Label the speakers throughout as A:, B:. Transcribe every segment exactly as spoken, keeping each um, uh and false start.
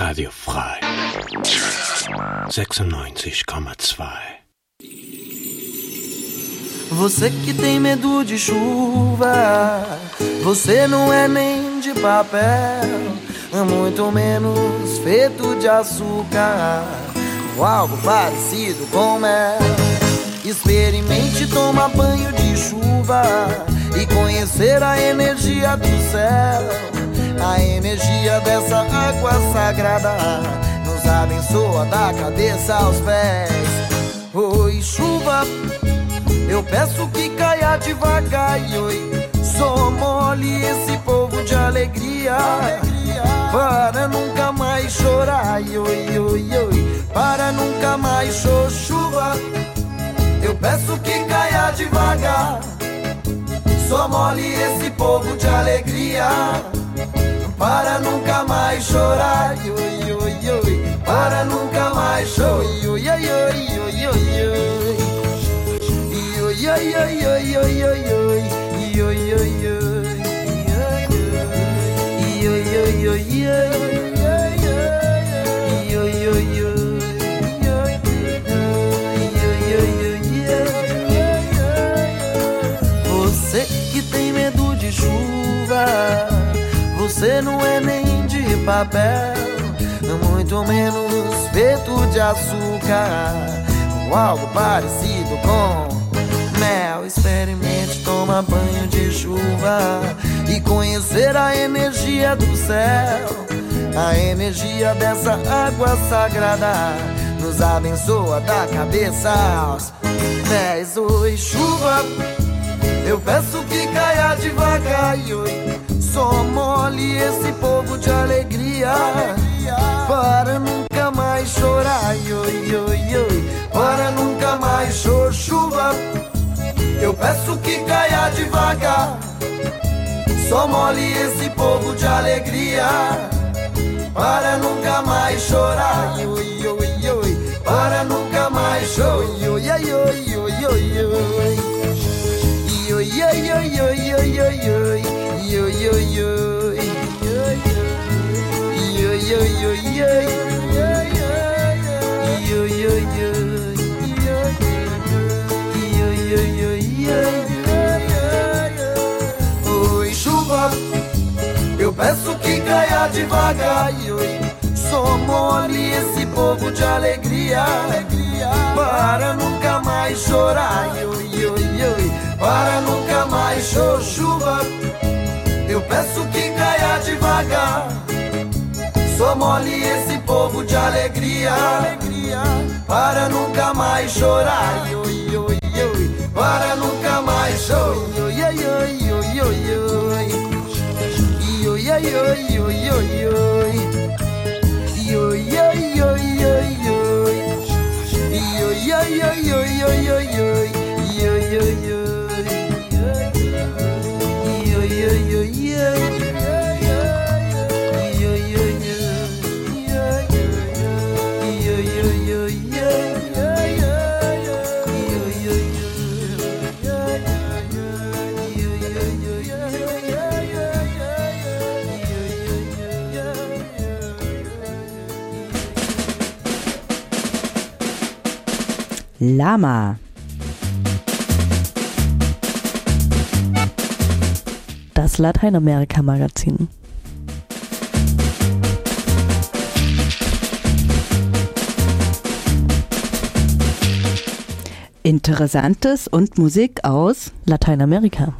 A: Radio Frei sessenta e nove vírgula dois.
B: Você que tem medo de chuva, você não é nem de papel, muito menos feito de açúcar, ou algo parecido com mel. Experimente tomar banho de chuva e conhecer a energia do céu. A energia dessa água sagrada nos abençoa da cabeça aos pés. Oi, chuva, eu peço que caia devagar, e oi, só molhe esse povo de alegria, para nunca mais chorar, e oi, oi, oi, para nunca mais chorar. Chuva, eu peço que caia devagar, só molhe esse povo de alegria, para nunca mais chorar, e oi, oi, oi, para nunca mais chorar, oi, oi, oi, oi, oi, oi, oi. Yo yo yo yo yo yo yo yo yo yo yo yo yo. Você que tem medo de chuva, você não é nem de papel, muito menos feito de açúcar, ou algo parecido com mel. Experimente tomar banho de chuva e conhecer a energia do céu. A energia dessa água sagrada nos abençoa da cabeça aos pés. Oi, chuva, eu peço que caia devagar, e oi, só molhe esse povo de alegria, para nunca mais chorar, e oi, oi, oi, para nunca mais chorar. Chuva, eu peço que caia devagar, só molhe esse povo de alegria, para nunca mais chorar, oi, oi, oi, para nunca mais chorar, oi, oi, oi, oi, oi, oi, oi, oi, oi, oi, oi, oi, oi, oi, oi, oi, oi. Oi, chuva, eu peço que caia devagar, e oi, só molhe esse povo de alegria, para nunca mais chorar, e oi, oi, oi, para nunca mais chorar. Chuva, eu peço que caia devagar, só molhe esse povo de alegria, para nunca mais chorar, e oi, oi, oi, para nunca mais chorar, oi, oi, oi, oi, oi, oi, oi, oi, oi, oi, oi, oi,
C: Lama. Das Lateinamerika-Magazin. Interessantes und Musik aus Lateinamerika.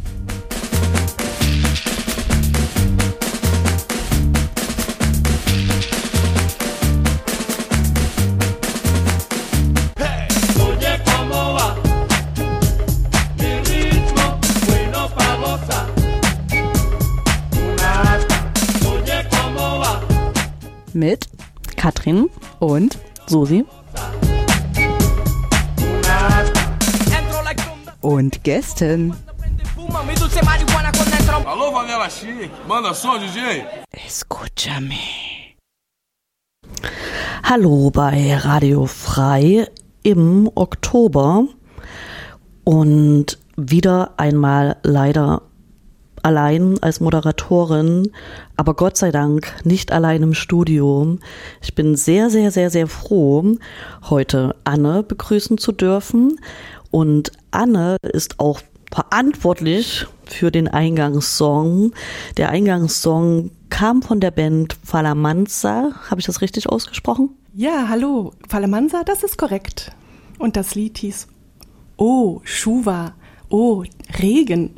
C: Mit Katrin und Susi und Gästen.
D: Alô, Vanilla Chic, manda som, D J.
C: Escúchame. Hallo bei Radio Frei im Oktober und wieder einmal leider allein als Moderatorin, aber Gott sei Dank nicht allein im Studio. Ich bin sehr, sehr, sehr, sehr froh, heute Anne begrüßen zu dürfen. Und Anne ist auch verantwortlich für den Eingangssong. Der Eingangssong kam von der Band Falamansa. Habe ich das richtig ausgesprochen?
E: Ja, hallo. Falamansa, das ist korrekt. Und das Lied hieß Oh, Schuwa, oh, Regen.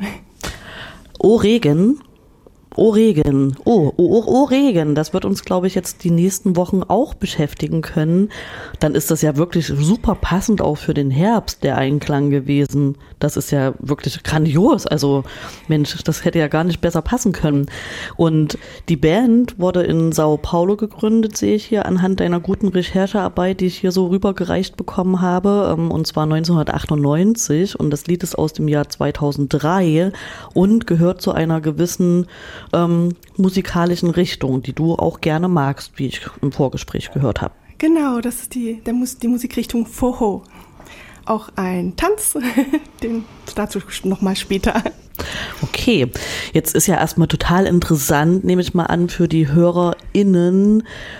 C: Oh, Regen. Oh, Regen. Oh, oh, oh, oh, Regen. Das wird uns, glaube ich, jetzt die nächsten Wochen auch beschäftigen können. Dann ist das ja wirklich super passend auch für den Herbst, der Einklang gewesen. Das ist ja wirklich grandios. Also, Mensch, das hätte ja gar nicht besser passen können. Und die Band wurde in Sao Paulo gegründet, sehe ich hier anhand deiner guten Recherchearbeit, die ich hier so rübergereicht bekommen habe. Und zwar neunzehnhundertachtundneunzig. Und das Lied ist aus dem Jahr zweitausenddrei und gehört zu einer gewissen Ähm, musikalischen Richtung, die du auch gerne magst, wie ich im Vorgespräch gehört habe.
E: Genau, das ist die, der Mus- die Musikrichtung Forró. Auch ein Tanz, den dazu nochmal später.
C: Okay, jetzt ist ja erstmal total interessant, nehme ich mal an, für die HörerInnen,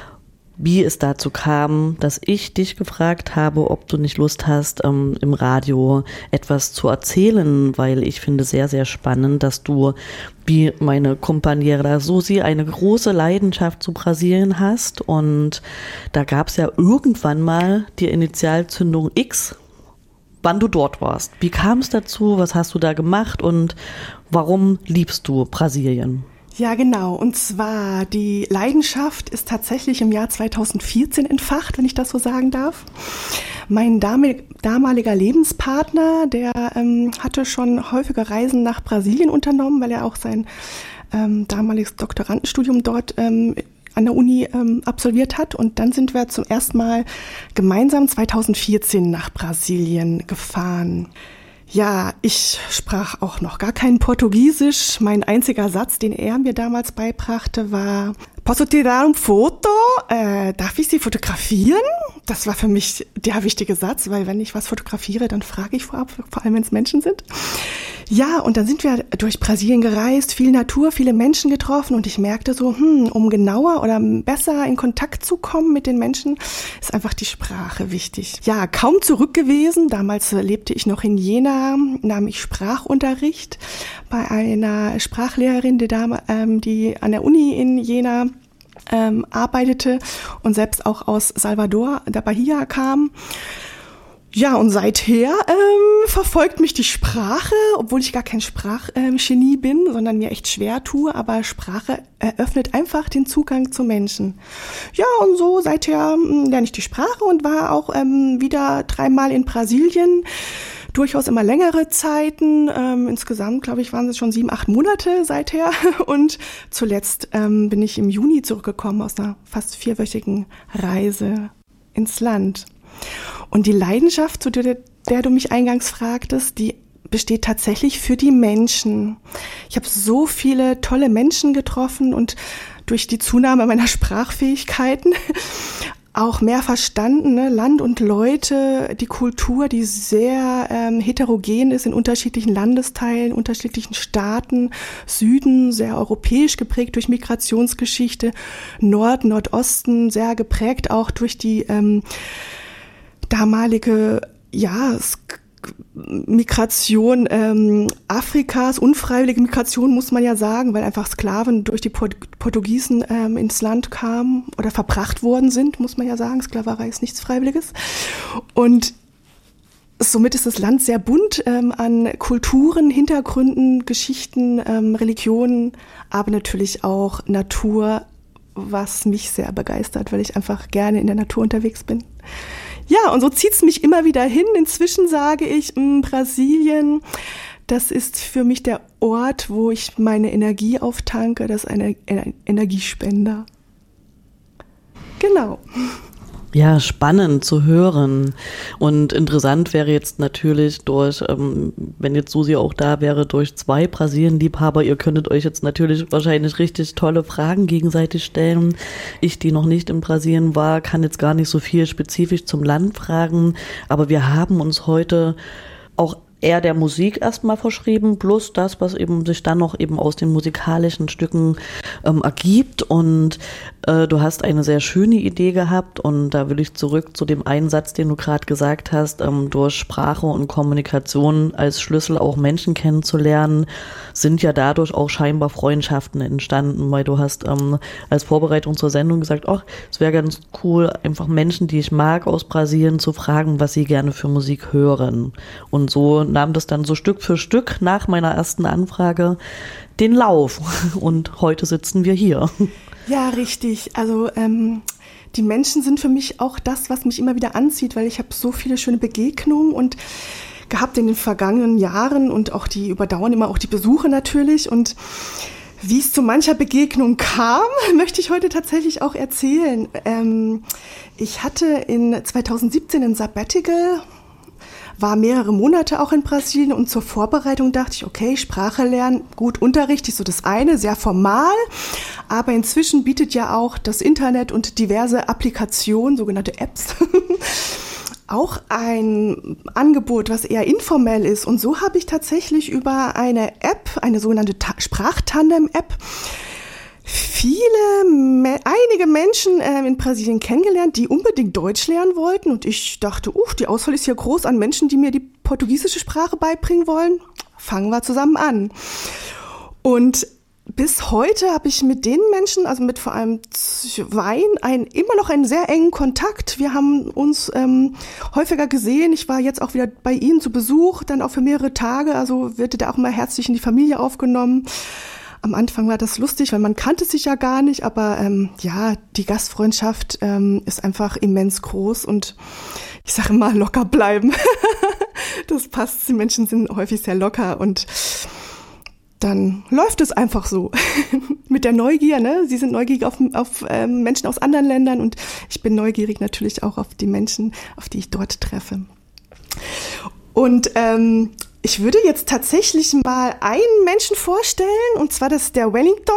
C: wie es dazu kam, dass ich dich gefragt habe, ob du nicht Lust hast, ähm, im Radio etwas zu erzählen, weil ich finde sehr, sehr spannend, dass du, wie meine Compañera Susi, eine große Leidenschaft zu Brasilien hast. Und da gab es ja irgendwann mal die Initialzündung X, wann du dort warst. Wie kam es dazu? Was hast du da gemacht? Und warum liebst du Brasilien?
E: Ja, genau. Und zwar, die Leidenschaft ist tatsächlich im Jahr zweitausendvierzehn entfacht, wenn ich das so sagen darf. Mein damaliger Lebenspartner, der ähm, hatte schon häufige Reisen nach Brasilien unternommen, weil er auch sein ähm, damaliges Doktorandenstudium dort ähm, an der Uni ähm, absolviert hat. Und dann sind wir zum ersten Mal gemeinsam zweitausendvierzehn nach Brasilien gefahren. Ja, ich sprach auch noch gar kein Portugiesisch. Mein einziger Satz, den er mir damals beibrachte, war Posso tirar um foto? Äh, darf ich Sie fotografieren? Das war für mich der wichtige Satz, weil wenn ich was fotografiere, dann frage ich vorab, vor allem wenn es Menschen sind. Ja, und dann sind wir durch Brasilien gereist, viel Natur, viele Menschen getroffen und ich merkte so, hm, um genauer oder besser in Kontakt zu kommen mit den Menschen, ist einfach die Sprache wichtig. Ja, kaum zurück gewesen. Damals lebte ich noch in Jena, nahm ich Sprachunterricht bei einer Sprachlehrerin, die, Dame, ähm, die an der Uni in Jena ähm, arbeitete und selbst auch aus Salvador, der Bahia kam. Ja, und seither ähm, verfolgt mich die Sprache, obwohl ich gar kein Sprachgenie ähm, bin, sondern mir echt schwer tue, aber Sprache eröffnet einfach den Zugang zu Menschen. Ja, und so seither ähm, lerne ich die Sprache und war auch ähm, wieder dreimal in Brasilien, durchaus immer längere Zeiten, ähm, insgesamt glaube ich waren es schon sieben, acht Monate seither und zuletzt ähm, bin ich im Juni zurückgekommen aus einer fast vierwöchigen Reise ins Land. Und die Leidenschaft, zu der, der du mich eingangs fragtest, die besteht tatsächlich für die Menschen. Ich habe so viele tolle Menschen getroffen und durch die Zunahme meiner Sprachfähigkeiten auch mehr verstanden, ne? Land und Leute, die Kultur, die sehr ähm, heterogen ist in unterschiedlichen Landesteilen, unterschiedlichen Staaten, Süden, sehr europäisch geprägt durch Migrationsgeschichte, Nord, Nordosten, sehr geprägt auch durch die ähm, damalige, ja, Migration ähm, Afrikas, unfreiwillige Migration muss man ja sagen, weil einfach Sklaven durch die Port- Portugiesen ähm, ins Land kamen oder verbracht worden sind, muss man ja sagen. Sklaverei ist nichts Freiwilliges. Und somit ist das Land sehr bunt ähm, an Kulturen, Hintergründen, Geschichten, ähm, Religionen, aber natürlich auch Natur, was mich sehr begeistert, weil ich einfach gerne in der Natur unterwegs bin. Ja, und so zieht's mich immer wieder hin. Inzwischen sage ich, mh, Brasilien, das ist für mich der Ort, wo ich meine Energie auftanke. Das ist ein, ein Energiespender. Genau.
C: Ja, spannend zu hören. Und interessant wäre jetzt natürlich durch, ähm, wenn jetzt Susi auch da wäre, durch zwei Brasilien-Liebhaber. Ihr könntet euch jetzt natürlich wahrscheinlich richtig tolle Fragen gegenseitig stellen. Ich, die noch nicht in Brasilien war, kann jetzt gar nicht so viel spezifisch zum Land fragen. Aber wir haben uns heute auch eher der Musik erstmal verschrieben, plus das, was eben sich dann noch eben aus den musikalischen Stücken ähm, ergibt. Und äh, du hast eine sehr schöne Idee gehabt, und da will ich zurück zu dem einen Satz, den du gerade gesagt hast, ähm, durch Sprache und Kommunikation als Schlüssel auch Menschen kennenzulernen, sind ja dadurch auch scheinbar Freundschaften entstanden, weil du hast ähm, als Vorbereitung zur Sendung gesagt, ach, es wäre ganz cool, einfach Menschen, die ich mag aus Brasilien, zu fragen, was sie gerne für Musik hören. Und so nahm das dann so Stück für Stück nach meiner ersten Anfrage den Lauf. Und heute sitzen wir hier.
E: Ja, richtig. Also ähm, die Menschen sind für mich auch das, was mich immer wieder anzieht, weil ich habe so viele schöne Begegnungen und gehabt in den vergangenen Jahren, und auch die überdauern immer auch die Besuche natürlich. Und wie es zu mancher Begegnung kam, möchte ich heute tatsächlich auch erzählen. Ähm, ich hatte in zweitausendsiebzehn ein Sabbatical, war mehrere Monate auch in Brasilien, und zur Vorbereitung dachte ich, okay, Sprache lernen, gut, Unterricht ist so das eine, sehr formal, aber inzwischen bietet ja auch das Internet und diverse Applikationen, sogenannte Apps, auch ein Angebot, was eher informell ist. Und so habe ich tatsächlich über eine App, eine sogenannte Ta- Sprachtandem-App, viele, me- einige Menschen äh, in Brasilien kennengelernt, die unbedingt Deutsch lernen wollten. Und ich dachte, uh, die Auswahl ist hier groß an Menschen, die mir die portugiesische Sprache beibringen wollen. Fangen wir zusammen an. Und bis heute habe ich mit den Menschen, also mit vor allem zwei, ein, immer noch einen sehr engen Kontakt. Wir haben uns ähm, häufiger gesehen. Ich war jetzt auch wieder bei Ihnen zu Besuch, dann auch für mehrere Tage. Also wird da auch mal herzlich in die Familie aufgenommen. Am Anfang war das lustig, weil man kannte sich ja gar nicht. Aber ähm, ja, die Gastfreundschaft ähm, ist einfach immens groß. Und ich sage immer, locker bleiben. Das passt. Die Menschen sind häufig sehr locker, und dann läuft es einfach so mit der Neugier, ne? Sie sind neugierig auf, auf ähm, Menschen aus anderen Ländern, und ich bin neugierig natürlich auch auf die Menschen, auf die ich dort treffe. Und ähm, ich würde jetzt tatsächlich mal einen Menschen vorstellen, und zwar das ist der Wellington.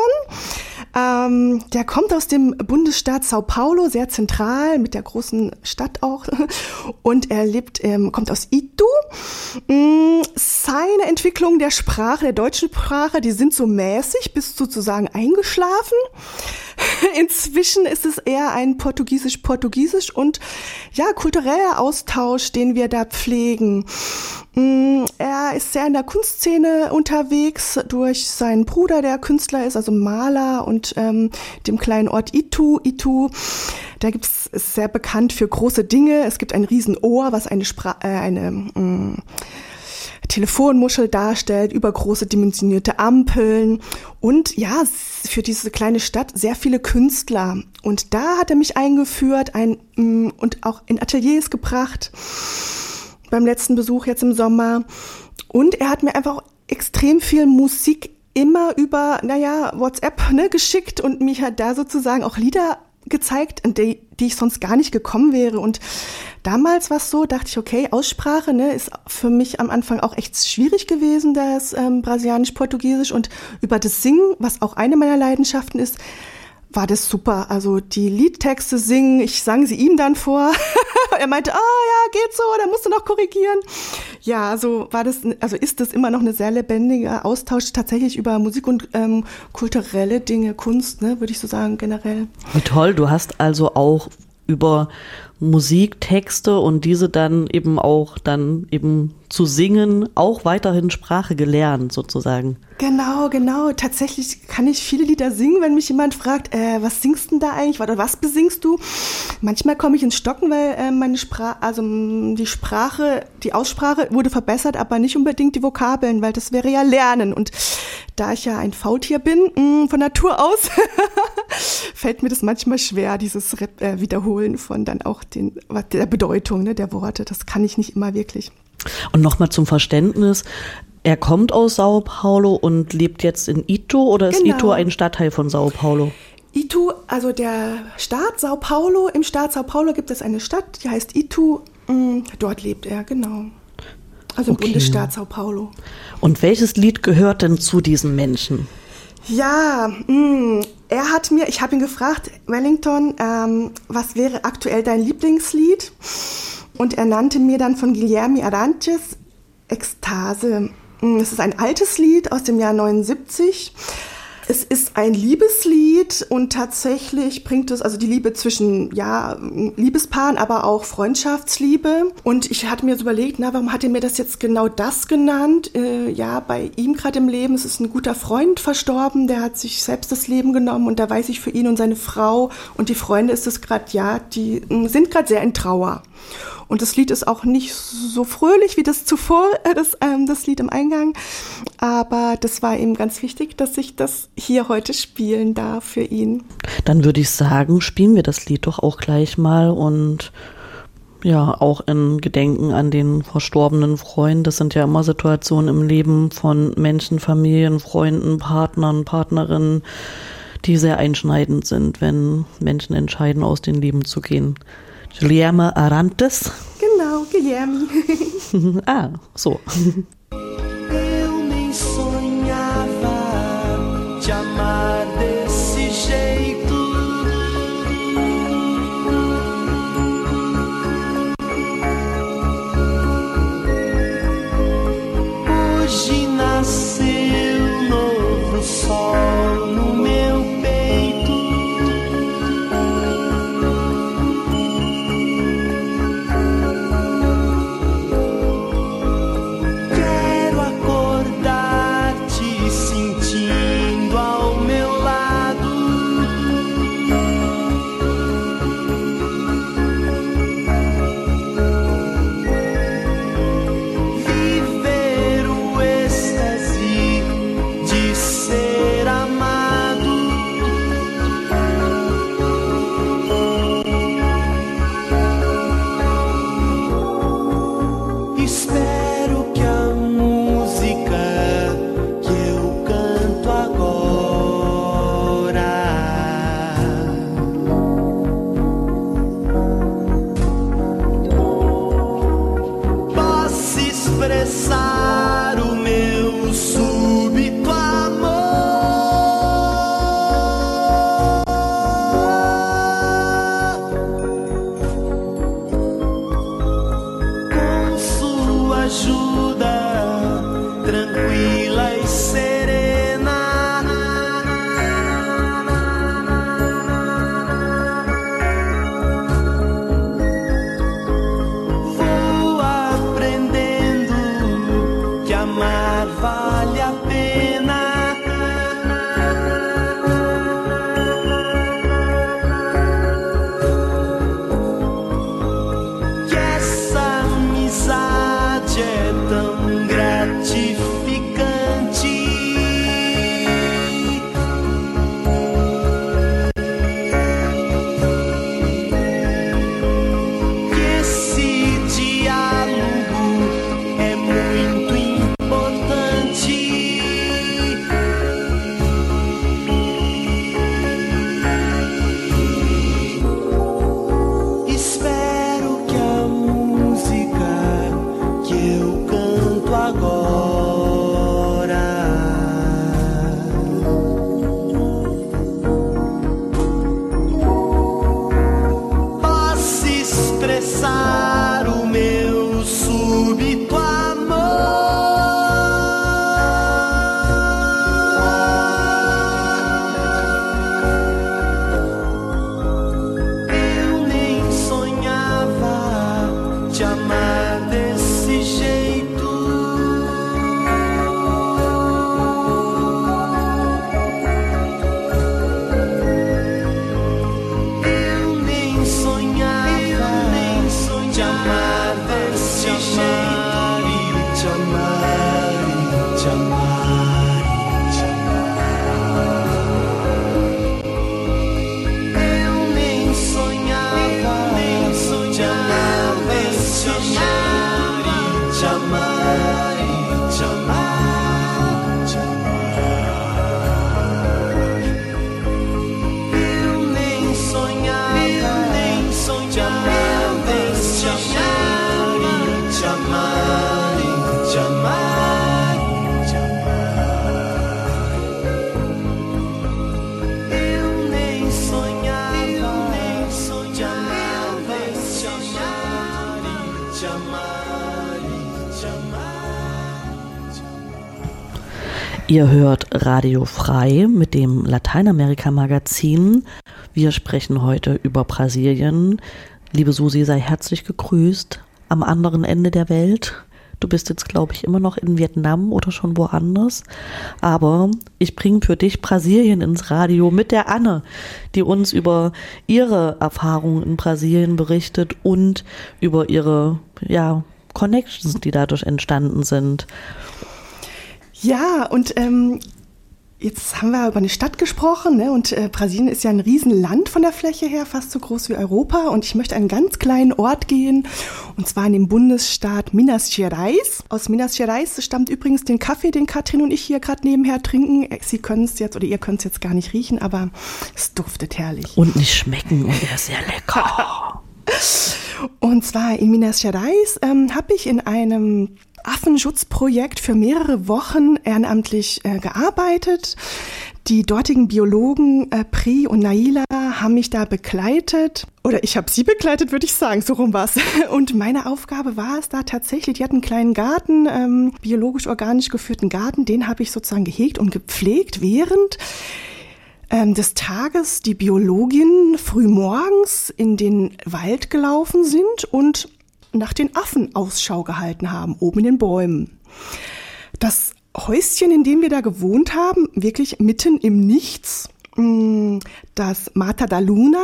E: Ähm, der kommt aus dem Bundesstaat Sao Paulo, sehr zentral, mit der großen Stadt auch. Und er lebt, ähm, kommt aus Itu. Mm, seine Entwicklung der Sprache, der deutschen Sprache, die sind so mäßig bis sozusagen eingeschlafen. Inzwischen ist es eher ein Portugiesisch-Portugiesisch und ja, kultureller Austausch, den wir da pflegen. Er ist sehr in der Kunstszene unterwegs durch seinen Bruder, der Künstler ist, also Maler, und ähm, dem kleinen Ort Itu. Itu, da gibt's, ist sehr bekannt für große Dinge. Es gibt ein Riesenohr, was eine, Spra- äh, eine mh, Telefonmuschel darstellt, übergroße dimensionierte Ampeln und ja, für diese kleine Stadt sehr viele Künstler. Und da hat er mich eingeführt ein, mh, und auch in Ateliers gebracht beim letzten Besuch jetzt im Sommer. Und er hat mir einfach extrem viel Musik immer über, naja, WhatsApp ne, geschickt und mich hat da sozusagen auch Lieder gezeigt, an die, die ich sonst gar nicht gekommen wäre. Und damals war es so, dachte ich, okay, Aussprache ne, ist für mich am Anfang auch echt schwierig gewesen, das ähm, Brasilianisch-Portugiesisch. Und über das Singen, was auch eine meiner Leidenschaften ist, war das super. Also die Liedtexte singen, ich sang sie ihm dann vor. Er meinte, ah oh, ja, geht so, da musst du noch korrigieren. Ja, so war das, also ist das immer noch ein sehr lebendiger Austausch tatsächlich über Musik und ähm, kulturelle Dinge, Kunst, ne, würde ich so sagen, generell.
C: Wie toll, du hast also auch über Musiktexte und diese dann eben auch dann eben zu singen, auch weiterhin Sprache gelernt sozusagen.
E: Genau, genau. Tatsächlich kann ich viele Lieder singen, wenn mich jemand fragt, äh, was singst du denn da eigentlich oder was besingst du? Manchmal komme ich ins Stocken, weil äh, meine Sprache, also die Sprache, die Aussprache wurde verbessert, aber nicht unbedingt die Vokabeln, weil das wäre ja Lernen. Und da ich ja ein Faultier bin, mh, von Natur aus, fällt mir das manchmal schwer, dieses Rep- äh, Wiederholen von dann auch den, der Bedeutung ne, der Worte. Das kann ich nicht immer wirklich.
C: Und nochmal zum Verständnis, er kommt aus Sao Paulo und lebt jetzt in Itu oder ist
E: Genau.
C: Itu ein Stadtteil von Sao Paulo?
E: Itu, also der Staat Sao Paulo, im Staat Sao Paulo gibt es eine Stadt, die heißt Itu, dort lebt er, genau. Also im
C: Okay.
E: Bundesstaat Sao Paulo.
C: Und welches Lied gehört denn zu diesen Menschen?
E: Ja, mh, er hat mir, ich habe ihn gefragt, Wellington, ähm, was wäre aktuell dein Lieblingslied? Und er nannte mir dann von Guilherme Arantes Ekstase. Es ist ein altes Lied aus dem Jahr neunundsiebzig. Es ist ein Liebeslied und tatsächlich bringt es also die Liebe zwischen, ja, Liebespaaren, aber auch Freundschaftsliebe. Und ich hatte mir so überlegt, na, warum hat er mir das jetzt genau das genannt? Äh, ja, bei ihm gerade im Leben, es ist ein guter Freund verstorben, der hat sich selbst das Leben genommen und da weiß ich, für ihn und seine Frau und die Freunde ist es gerade, ja, die sind gerade sehr in Trauer. Und das Lied ist auch nicht so fröhlich wie das zuvor, äh, das, ähm, das Lied im Eingang. Aber das war ihm ganz wichtig, dass ich das hier heute spielen darf für ihn.
C: Dann würde ich sagen, spielen wir das Lied doch auch gleich mal und ja, auch in Gedenken an den verstorbenen Freund. Das sind ja immer Situationen im Leben von Menschen, Familien, Freunden, Partnern, Partnerinnen, die sehr einschneidend sind, wenn Menschen entscheiden, aus dem Leben zu gehen. Guilherme Arantes.
E: Genau, Guilherme.
C: Ah, so.
B: Eu nem sonhava te amar desse jeito. Hoje nasceu novo sol no meu peito. Quero acordar-te sentindo ao meu lado. Viver o êxtase de ser amado. Espero que a música que eu canto agora possa expressar o meu súbito amor. Com sua ajuda tranquila e serena, vou aprendendo que amar vale a pena. Que essa amizade é tão gratificante. Que esse diálogo é muito importante. Espero que a música que eu canto agora possa expressar o meu súbito amor. Eu nem sonhava te amar desse jeito. Eu nem sonhava, eu nem sonhava te amar desse jeito. Te amar, te amar, te amar. Eu nem sonhava, nem sonhava desse jeito. Te amar, te amar, te amar. Eu nem sonhava, eu nem sonhava desse jeito. Te amar, te amar, te amar. Eu nem sonhava, eu nem sonhava desse jeito. Te amar, te amar, te amar.
C: Ihr hört Radio Frei mit dem Lateinamerika-Magazin. Wir sprechen heute über Brasilien. Liebe Susi, sei herzlich gegrüßt am anderen Ende der Welt. Du bist jetzt, glaube ich, immer noch in Vietnam oder schon woanders. Aber ich bringe für dich Brasilien ins Radio mit der Anne, die uns über ihre Erfahrungen in Brasilien berichtet und über ihre, ja, Connections, die dadurch entstanden sind.
E: Ja, und ähm, jetzt haben wir über eine Stadt gesprochen, ne? Und äh, Brasilien ist ja ein Riesenland von der Fläche her, fast so groß wie Europa. Und ich möchte an einen ganz kleinen Ort gehen, und zwar in den Bundesstaat Minas Gerais. Aus Minas Gerais stammt übrigens den Kaffee, den Katrin und ich hier gerade nebenher trinken. Sie können es jetzt, oder ihr könnt es jetzt gar nicht riechen, aber es duftet herrlich.
C: Und nicht schmecken, und er ist sehr lecker.
E: Und zwar in Minas Gerais ähm, habe ich in einem Affenschutzprojekt für mehrere Wochen ehrenamtlich äh, gearbeitet. Die dortigen Biologen äh, Pri und Naila haben mich da begleitet. Oder ich habe sie begleitet, würde ich sagen, so rum war's. Und meine Aufgabe war es da tatsächlich, die hatten einen kleinen Garten, ähm, biologisch-organisch geführten Garten, den habe ich sozusagen gehegt und gepflegt, während ähm, des Tages die Biologinnen früh morgens in den Wald gelaufen sind und nach den Affen Ausschau gehalten haben, oben in den Bäumen. Das Häuschen, in dem wir da gewohnt haben, wirklich mitten im Nichts, das Mata da Luna.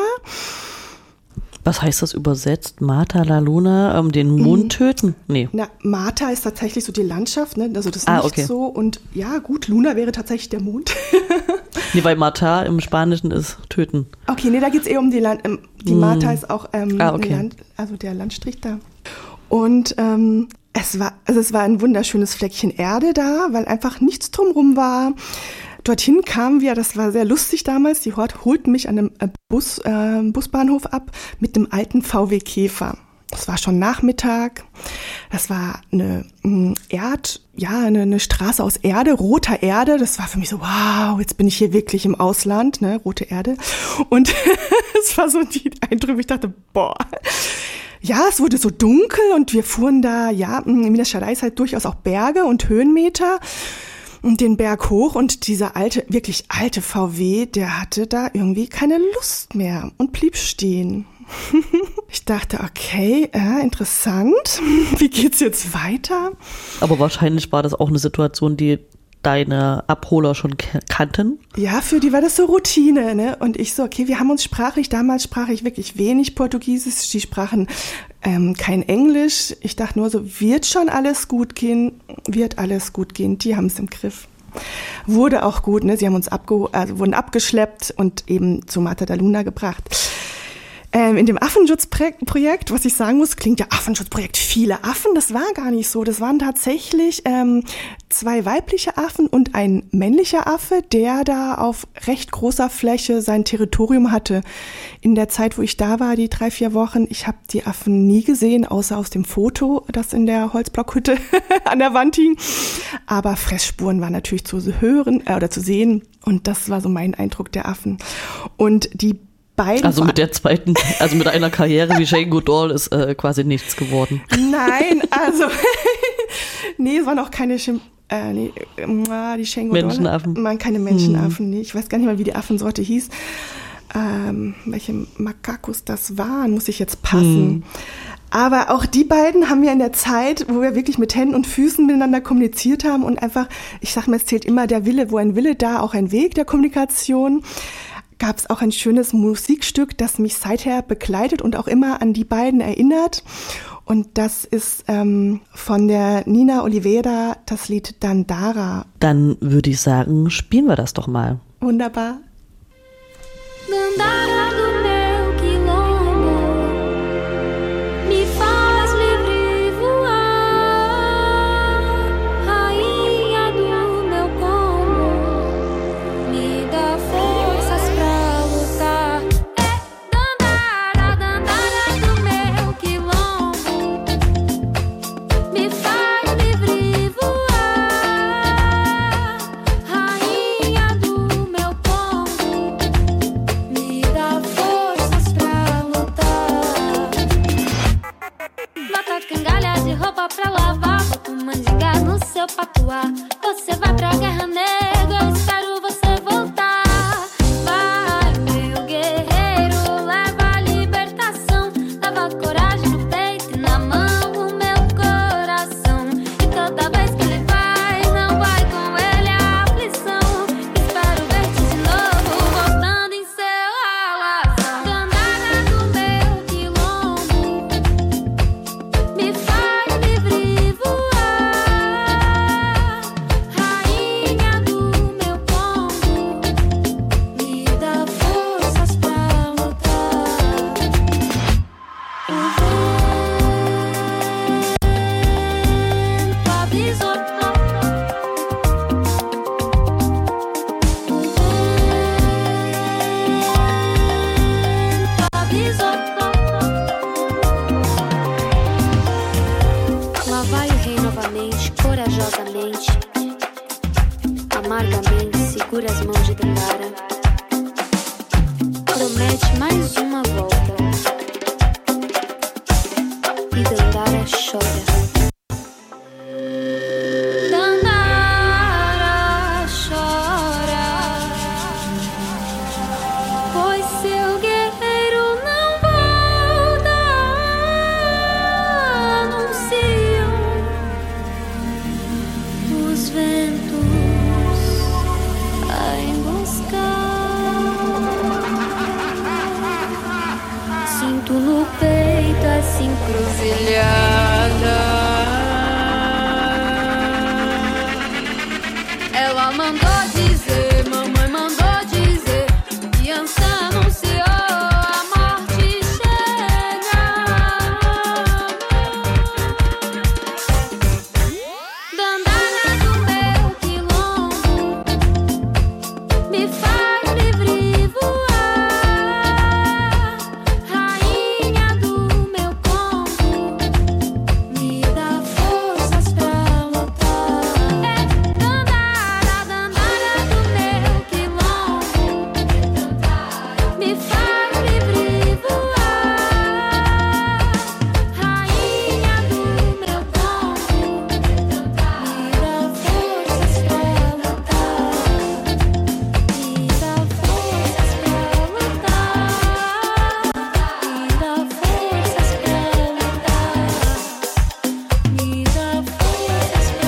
C: Was heißt das übersetzt? Mata la Luna, ähm, den Mond töten? Nee.
E: Na, Mata ist tatsächlich so die Landschaft, ne? Also das
C: ah,
E: Nichts
C: okay.
E: so. Und ja, gut, Luna wäre tatsächlich der Mond.
C: Nee, weil Mata im Spanischen ist töten.
E: Okay, nee, da geht's eher um die Land. Ähm, die mm. Mata ist auch ähm,
C: ah, okay.
E: Land, also der Landstrich da. Und ähm, es war, also es war ein wunderschönes Fleckchen Erde da, weil einfach nichts drumrum war. Dorthin kamen wir, das war sehr lustig damals, die holten mich an einem Bus, äh, Busbahnhof ab mit einem alten V W Käfer. Das war schon Nachmittag. Das war eine Erd, ja, eine, eine Straße aus Erde, roter Erde. Das war für mich so, wow, jetzt bin ich hier wirklich im Ausland, ne, rote Erde. Und es war so die Eindruck, ich dachte, boah. Ja, es wurde so dunkel und wir fuhren da, ja, in Minas Gerais halt durchaus auch Berge und Höhenmeter. Und den Berg hoch, und dieser alte, wirklich alte V W, der hatte da irgendwie keine Lust mehr und blieb stehen. Ich dachte, okay, äh, interessant, wie geht's jetzt weiter?
C: Aber wahrscheinlich war das auch eine Situation, die deine Abholer schon kannten?
E: Ja, für die war das so Routine, ne? Und ich so, okay, wir haben uns sprachlich, damals sprach ich wirklich wenig Portugiesisch, die sprachen ähm, kein Englisch. Ich dachte nur so, wird schon alles gut gehen, wird alles gut gehen, die haben es im Griff. Wurde auch gut, ne? Sie haben uns abge- also wurden abgeschleppt und eben zu Mata da Luna gebracht. Ähm, in dem Affenschutzprojekt, was ich sagen muss, klingt ja Affenschutzprojekt, viele Affen, das war gar nicht so. Das waren tatsächlich ähm, zwei weibliche Affen und ein männlicher Affe, der da auf recht großer Fläche sein Territorium hatte. In der Zeit, wo ich da war, die drei, vier Wochen, ich habe die Affen nie gesehen, außer aus dem Foto, das in der Holzblockhütte an der Wand hing. Aber Fressspuren waren natürlich zu hören äh, oder zu sehen, und das war so mein Eindruck der Affen. Und die Beiden
C: also mit der zweiten, also mit einer Karriere wie Jane Goodall ist äh, quasi nichts geworden.
E: Nein, also nee, es waren auch keine Schim- äh, nee, äh, die Jane Goodall.
C: Menschenaffen.
E: Man, keine Menschenaffen, hm. nee. Ich weiß gar nicht mal, wie die Affensorte hieß. Ähm, welche Makakos das waren, muss ich jetzt passen. Hm. Aber auch die beiden haben ja in der Zeit, wo wir wirklich mit Händen und Füßen miteinander kommuniziert haben und einfach, ich sag mal, es zählt immer der Wille, wo ein Wille, da auch ein Weg der Kommunikation. Gab es auch ein schönes Musikstück, das mich seither begleitet und auch immer an die beiden erinnert. Und das ist ähm, von der Nina Oliveira, das Lied Dandara.
C: Dann würde ich sagen, spielen wir das doch mal.
E: Wunderbar.
F: Dandara do meu quilombo, me faz livre voar, rainha do meu combo, me dá forças pra lutar. É Dandara, Dandara do meu quilombo, me faz livre voar, rainha do meu combo, me dá avisou. Lá vai o rei novamente, corajosamente, amargamente segura as mãos de Dandara. Promete mais uma volta e Dandara chora. Dandara chora, pois seu guerreiro não volta. Anunciam os ventos a emboscar. Sinto no peito essa encruzilhada. Ela mandou dizer, mamãe mandou dizer, criança anunciou a morte chega. Dandara do meu quilombo, me faz livre voar. Rainha do meu combo, me dá forças pra lutar. É Dandara, Dandara do meu quilombo, me faz livre voar. Rainha do meu combo, me dá forças pra lutar. Me dá forças pra lutar. Me dá forças pra lutar. Me dá forças pra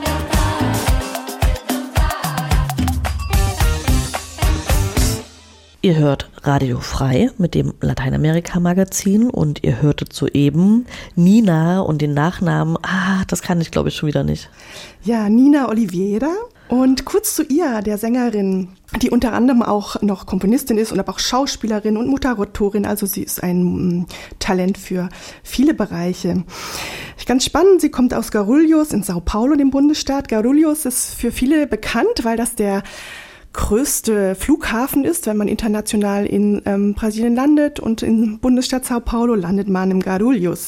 C: Ihr hört Radio Frei mit dem Lateinamerika-Magazin und ihr hörtet soeben Nina und den Nachnamen, ah, das kann ich glaube ich schon wieder nicht.
E: Ja, Nina Oliveira. Und kurz zu ihr, der Sängerin, die unter anderem auch noch Komponistin ist und aber auch Schauspielerin und Moderatorin. Also sie ist ein mm, Talent für viele Bereiche. Ganz spannend, sie kommt aus Guarulhos in Sao Paulo, dem Bundesstaat. Guarulhos ist für viele bekannt, weil das der größte Flughafen ist, wenn man international in ähm, Brasilien landet, und im Bundesstaat Sao Paulo landet man im Guarulhos.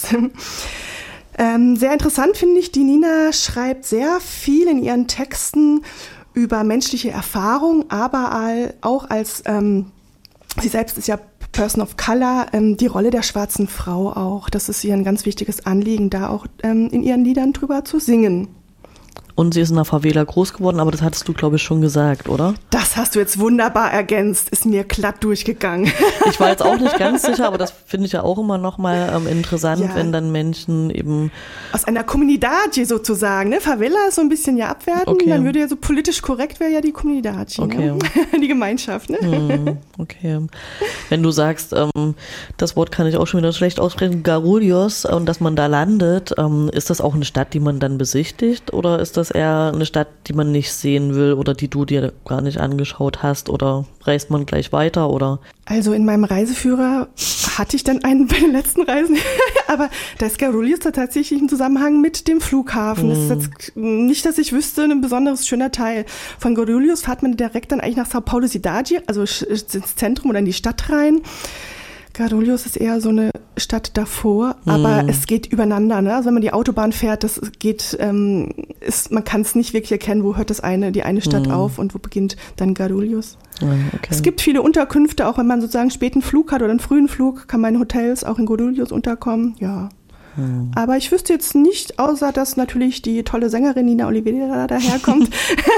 E: ähm, sehr interessant finde ich, die Nina schreibt sehr viel in ihren Texten über menschliche Erfahrung, aber all, auch als, ähm, sie selbst ist ja Person of Color, ähm, die Rolle der schwarzen Frau auch. Das ist ihr ein ganz wichtiges Anliegen, da auch ähm, in ihren Liedern drüber zu singen.
C: Und sie ist in einer Favela groß geworden, aber das hattest du, glaube ich, schon gesagt, oder?
E: Das hast du jetzt wunderbar ergänzt, ist mir glatt durchgegangen.
C: Ich war jetzt auch nicht ganz sicher, aber das finde ich ja auch immer noch mal ähm, interessant,
E: Ja.
C: wenn dann Menschen eben...
E: Aus einer Comunidade sozusagen, ne? Favela ist so ein bisschen ja abwertend,
C: Okay.
E: dann würde ja so politisch korrekt wäre ja die Comunidade,
C: Okay.
E: ne? Die Gemeinschaft, ne?
C: Hm, okay. Wenn du sagst, ähm, das Wort kann ich auch schon wieder schlecht aussprechen, Guarulhos, und dass man da landet, ähm, ist das auch eine Stadt, die man dann besichtigt, oder ist das eher eine Stadt, die man nicht sehen will oder die du dir gar nicht angeschaut hast, oder reist man gleich weiter, oder?
E: Also in meinem Reiseführer hatte ich dann einen bei den letzten Reisen, aber da ist Guarulhos da tatsächlich im Zusammenhang mit dem Flughafen. Das ist jetzt nicht, dass ich wüsste, ein besonderes schöner Teil. Von Guarulhos fährt man direkt dann eigentlich nach Sao Paulo Cidade, also ins Zentrum oder in die Stadt rein. Guarulhos ist eher so eine Stadt davor, aber mm. es geht übereinander. Ne? Also wenn man die Autobahn fährt, das geht, ähm, ist, man kann es nicht wirklich erkennen, wo hört das eine, die eine Stadt mm. auf und wo beginnt dann Guarulhos.
C: Mm, okay.
E: Es gibt viele Unterkünfte, auch wenn man sozusagen einen späten Flug hat oder einen frühen Flug, kann man in Hotels auch in Guarulhos unterkommen. Ja.
C: Mm.
E: Aber ich wüsste jetzt nicht, außer dass natürlich die tolle Sängerin Nina Oliveira daherkommt.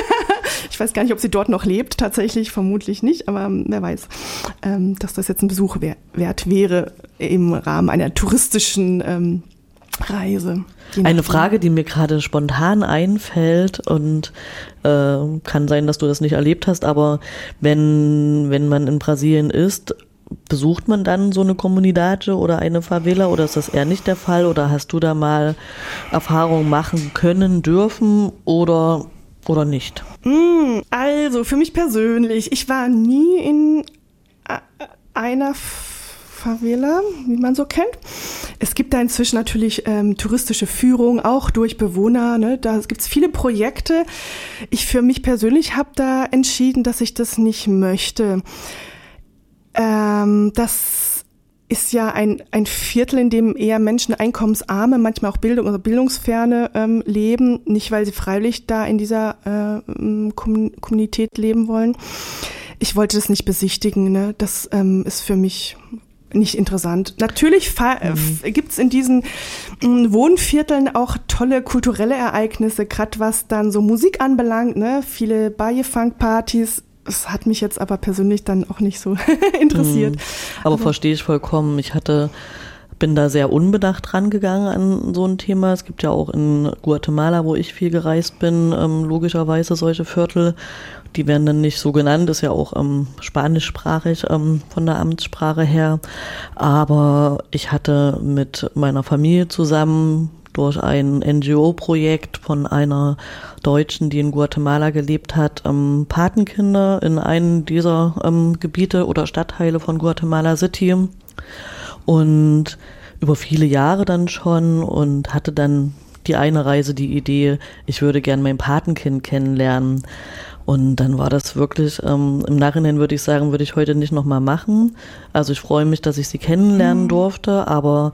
E: Ich weiß gar nicht, ob sie dort noch lebt, tatsächlich, vermutlich nicht, aber ähm, wer weiß, ähm, dass das jetzt ein Besuch wer- wert wäre im Rahmen einer touristischen ähm, Reise.
C: Eine Frage, die mir gerade spontan einfällt, und äh, kann sein, dass du das nicht erlebt hast, aber wenn, wenn man in Brasilien ist, besucht man dann so eine Comunidade oder eine Favela, oder ist das eher nicht der Fall, oder hast du da mal Erfahrungen machen können, dürfen oder oder nicht?
E: Also für mich persönlich, ich war nie in einer Favela, wie man so kennt. Es gibt da inzwischen natürlich ähm, touristische Führung, auch durch Bewohner. Ne? Da gibt es viele Projekte. Ich für mich persönlich habe da entschieden, dass ich das nicht möchte. Ähm, das ist ja ein, ein Viertel, in dem eher Menschen einkommensarme, manchmal auch Bildung oder Bildungsferne ähm, leben, nicht weil sie freiwillig da in dieser äh, Kom- Kommunität leben wollen. Ich wollte das nicht besichtigen, ne? Das ähm, ist für mich nicht interessant. Natürlich fa- mhm. äh, gibt's in diesen äh, Wohnvierteln auch tolle kulturelle Ereignisse, gerade was dann so Musik anbelangt, ne? Viele Baye-Funk-Partys. Das hat mich jetzt aber persönlich dann auch nicht so interessiert.
C: Mhm. Aber also, verstehe ich vollkommen. Ich hatte, bin da sehr unbedacht rangegangen an so ein Thema. Es gibt ja auch in Guatemala, wo ich viel gereist bin, ähm, logischerweise solche Viertel. Die werden dann nicht so genannt, ist ja auch ähm, spanischsprachig ähm, von der Amtssprache her. Aber ich hatte mit meiner Familie zusammen durch ein N G O-Projekt von einer Deutschen, die in Guatemala gelebt hat, ähm, Patenkinder in einem dieser ähm, Gebiete oder Stadtteile von Guatemala City und über viele Jahre dann schon und hatte dann die eine Reise die Idee, ich würde gern mein Patenkind kennenlernen. Und dann war das wirklich, ähm, im Nachhinein würde ich sagen, würde ich heute nicht nochmal machen. Also ich freue mich, dass ich sie kennenlernen mhm. durfte, aber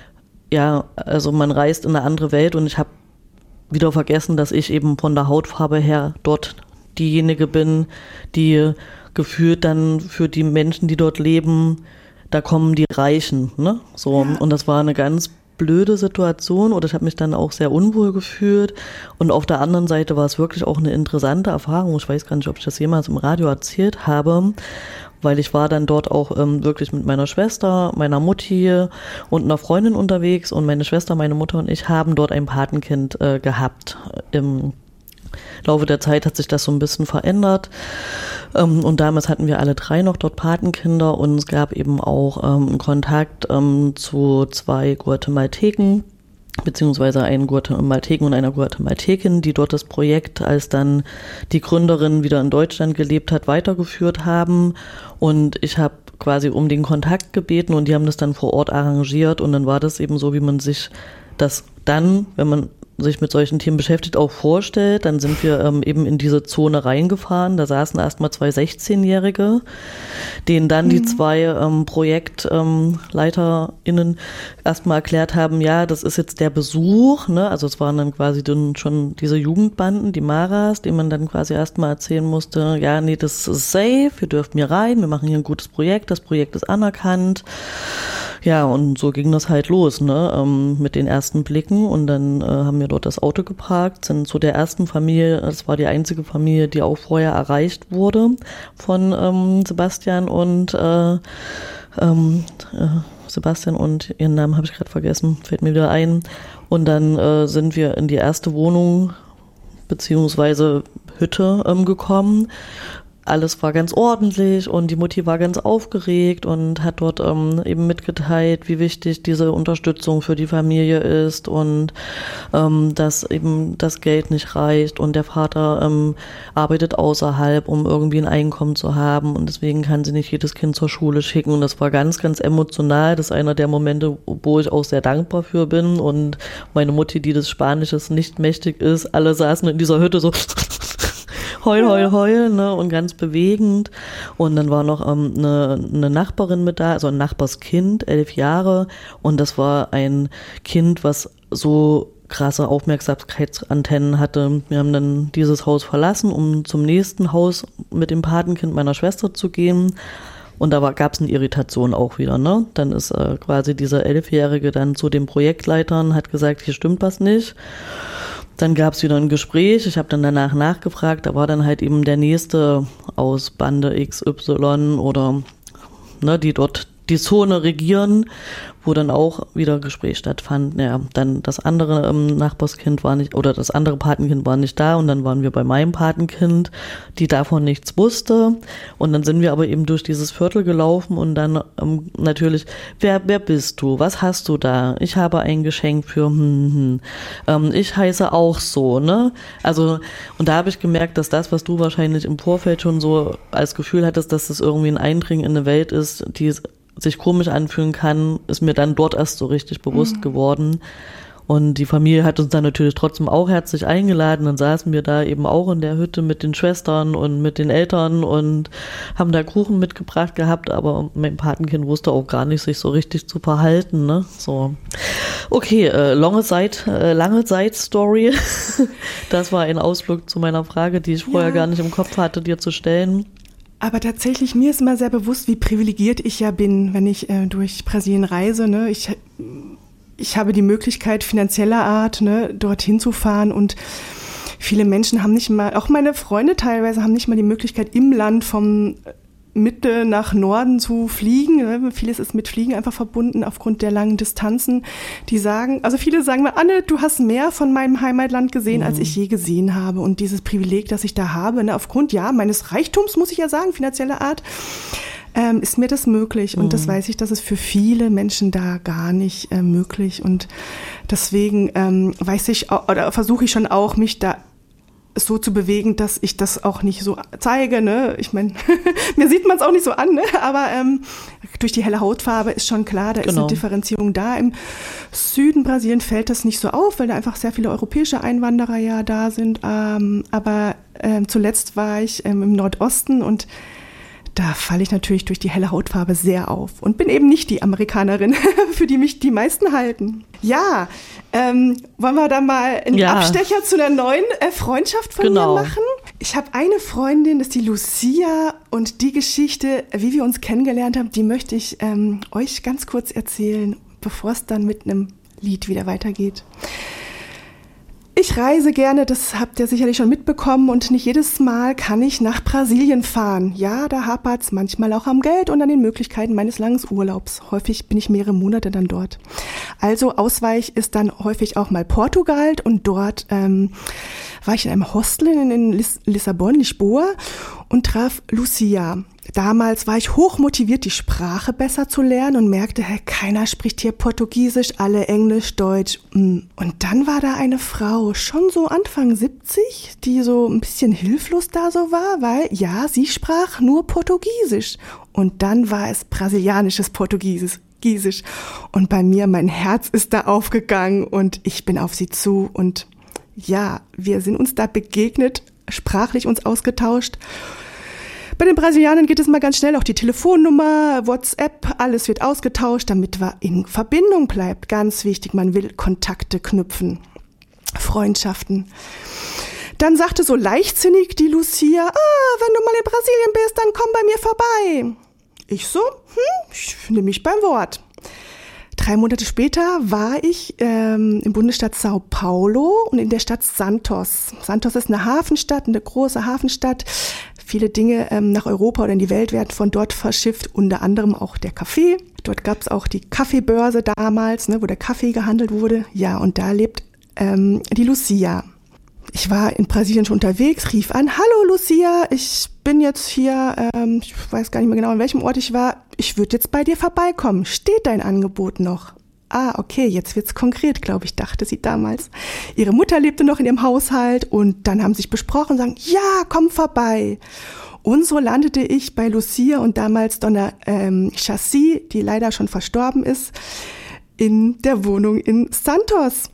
C: ja, also man reist in eine andere Welt und ich habe wieder vergessen, dass ich eben von der Hautfarbe her dort diejenige bin, die gefühlt dann für die Menschen, die dort leben, da kommen die Reichen, ne? So, ja. Und das war eine ganz blöde Situation oder ich habe mich dann auch sehr unwohl gefühlt und auf der anderen Seite war es wirklich auch eine interessante Erfahrung. Ich weiß gar nicht, ob ich das jemals im Radio erzählt habe, weil ich war dann dort auch ähm, wirklich mit meiner Schwester, meiner Mutti und einer Freundin unterwegs und meine Schwester, meine Mutter und ich haben dort ein Patenkind äh, gehabt. Im Laufe der Zeit hat sich das so ein bisschen verändert ähm, und damals hatten wir alle drei noch dort Patenkinder und es gab eben auch ähm, Kontakt ähm, zu zwei Guatemalteken, beziehungsweise einen Guatemalteken und einer Guatemaltekin, die dort das Projekt, als dann die Gründerin wieder in Deutschland gelebt hat, weitergeführt haben. Und ich habe quasi um den Kontakt gebeten und die haben das dann vor Ort arrangiert. Und dann war das eben so, wie man sich das dann, wenn man sich mit solchen Themen beschäftigt, auch vorstellt. Dann sind wir ähm, eben in diese Zone reingefahren. Da saßen erstmal zwei sechzehnjährige, denen dann mhm. die zwei ähm, ProjektleiterInnen ähm, erstmal erklärt haben, ja, das ist jetzt der Besuch, ne? Also es waren dann quasi dann schon diese Jugendbanden, die Maras, denen man dann quasi erstmal erzählen musste, ja, nee, das ist safe, ihr dürft mir rein, wir machen hier ein gutes Projekt, das Projekt ist anerkannt. Ja, und so ging das halt los, ne, ähm, mit den ersten Blicken und dann äh, haben wir dort das Auto geparkt, sind zu der ersten Familie, das war die einzige Familie, die auch vorher erreicht wurde von ähm, Sebastian und äh, ähm, äh, Sebastian und ihren Namen habe ich gerade vergessen, fällt mir wieder ein. Und dann äh, sind wir in die erste Wohnung beziehungsweise Hütte ähm, gekommen. Alles war ganz ordentlich und die Mutti war ganz aufgeregt und hat dort ähm, eben mitgeteilt, wie wichtig diese Unterstützung für die Familie ist und ähm, dass eben das Geld nicht reicht und der Vater ähm, arbeitet außerhalb, um irgendwie ein Einkommen zu haben und deswegen kann sie nicht jedes Kind zur Schule schicken und das war ganz, ganz emotional. Das ist einer der Momente, wo ich auch sehr dankbar für bin und meine Mutti, die des Spanisches nicht mächtig ist, alle saßen in dieser Hütte so heul, heul, heul, ne, und ganz bewegend. Und dann war noch ähm, eine, eine Nachbarin mit da, also ein Nachbarskind, elf Jahre. Und das war ein Kind, was so krasse Aufmerksamkeitsantennen hatte. Wir haben dann dieses Haus verlassen, um zum nächsten Haus mit dem Patenkind meiner Schwester zu gehen. Und da gab es eine Irritation auch wieder, ne? Dann ist äh, quasi dieser Elfjährige dann zu den Projektleitern, hat gesagt, hier stimmt was nicht. Dann gab es wieder ein Gespräch, ich habe dann danach nachgefragt, da war dann halt eben der Nächste aus Bande X Y oder ne, die dort die Zone regieren, wo dann auch wieder Gespräch stattfand. Ja, dann das andere ähm, Nachbarskind war nicht, oder das andere Patenkind war nicht da und dann waren wir bei meinem Patenkind, die davon nichts wusste und dann sind wir aber eben durch dieses Viertel gelaufen und dann ähm, natürlich, wer wer bist du, was hast du da? Ich habe ein Geschenk für, hm, hm. Ähm, ich heiße auch so, ne? Also und da habe ich gemerkt, dass das, was du wahrscheinlich im Vorfeld schon so als Gefühl hattest, dass das irgendwie ein Eindringen in eine Welt ist, die sich komisch anfühlen kann, ist mir dann dort erst so richtig bewusst mhm. geworden. Und die Familie hat uns dann natürlich trotzdem auch herzlich eingeladen. Dann saßen wir da eben auch in der Hütte mit den Schwestern und mit den Eltern und haben da Kuchen mitgebracht gehabt, aber mein Patenkind wusste auch gar nicht, sich so richtig zu verhalten, ne? So. Okay, äh, lange Zeit, äh, lange Zeit-Story. Das war ein Ausflug zu meiner Frage, die ich vorher
E: Ja.
C: gar nicht im Kopf hatte, dir zu stellen.
E: Aber tatsächlich, mir ist immer sehr bewusst, wie privilegiert ich ja bin, wenn ich äh, durch Brasilien reise. Ne? Ich, ich habe die Möglichkeit finanzieller Art, ne, dorthin zu fahren, und viele Menschen haben nicht mal, auch meine Freunde teilweise, haben nicht mal die Möglichkeit, im Land vom Mitte nach Norden zu fliegen. Ne? Vieles ist mit Fliegen einfach verbunden aufgrund der langen Distanzen. Die sagen, also viele sagen mir, Anne, du hast mehr von meinem Heimatland gesehen, mhm. als ich je gesehen habe. Und dieses Privileg, das ich da habe, ne, aufgrund ja meines Reichtums, muss ich ja sagen, finanzieller Art, ähm, ist mir das möglich. Und mhm. das weiß ich, dass es für viele Menschen da gar nicht äh, möglich. Und deswegen ähm, weiß ich, oder versuche ich schon auch, mich da so zu bewegen, dass ich das auch nicht so zeige, ne? Ich meine, mir sieht man es auch nicht so an, ne? Aber ähm, durch die helle Hautfarbe ist schon klar, da genau. ist eine Differenzierung da. Im Süden Brasilien fällt das nicht so auf, weil da einfach sehr viele europäische Einwanderer ja da sind. Ähm, aber ähm, zuletzt war ich ähm, im Nordosten, und da falle ich natürlich durch die helle Hautfarbe sehr auf und bin eben nicht die Amerikanerin, für die mich die meisten halten. Ja, ähm, wollen wir da mal einen
C: ja.
E: Abstecher zu einer neuen äh, Freundschaft von
C: genau.
E: mir machen? Ich habe eine Freundin, das ist die Lucia, und die Geschichte, wie wir uns kennengelernt haben, die möchte ich ähm, euch ganz kurz erzählen, bevor es dann mit einem Lied wieder weitergeht. Ich reise gerne, das habt ihr sicherlich schon mitbekommen, und nicht jedes Mal kann ich nach Brasilien fahren. Ja, da hapert's manchmal auch am Geld und an den Möglichkeiten meines langen Urlaubs. Häufig bin ich mehrere Monate dann dort. Also Ausweich ist dann häufig auch mal Portugal, und dort ähm, war ich in einem Hostel in, in Lis- Lissabon, Lisboa, und traf Lucia. Damals war ich hochmotiviert, die Sprache besser zu lernen, und merkte, hey, keiner spricht hier Portugiesisch, alle Englisch, Deutsch. Und dann war da eine Frau, schon so Anfang siebzig, die so ein bisschen hilflos da so war, weil ja, sie sprach nur Portugiesisch. Und dann war es brasilianisches Portugiesisch. Und bei mir, mein Herz ist da aufgegangen, und ich bin auf sie zu, und ja, wir sind uns da begegnet, sprachlich uns ausgetauscht. Bei den Brasilianern geht es mal ganz schnell, auch die Telefonnummer, WhatsApp, alles wird ausgetauscht, damit man in Verbindung bleibt. Ganz wichtig, man will Kontakte knüpfen, Freundschaften. Dann sagte so leichtsinnig die Lucia, ah, wenn du mal in Brasilien bist, dann komm bei mir vorbei. Ich so, hm, ich nehme mich beim Wort. Drei Monate später war ich ähm, im Bundesstaat Sao Paulo und in der Stadt Santos. Santos ist eine Hafenstadt, eine große Hafenstadt. Viele Dinge ähm, nach Europa oder in die Welt werden von dort verschifft, unter anderem auch der Kaffee. Dort gab es auch die Kaffeebörse damals, ne, wo der Kaffee gehandelt wurde. Ja, und da lebt ähm, die Lucia. Ich war in Brasilien schon unterwegs, rief an, hallo Lucia, ich bin jetzt hier, ähm, ich weiß gar nicht mehr genau, an welchem Ort ich war, ich würde jetzt bei dir vorbeikommen, steht dein Angebot noch? Ah, okay, jetzt wird's konkret, glaube ich, dachte sie damals. Ihre Mutter lebte noch in ihrem Haushalt, und dann haben sie sich besprochen und sagen, ja, komm vorbei. Und so landete ich bei Lucia und damals Donna ähm, Chassi, die leider schon verstorben ist, in der Wohnung in Santos.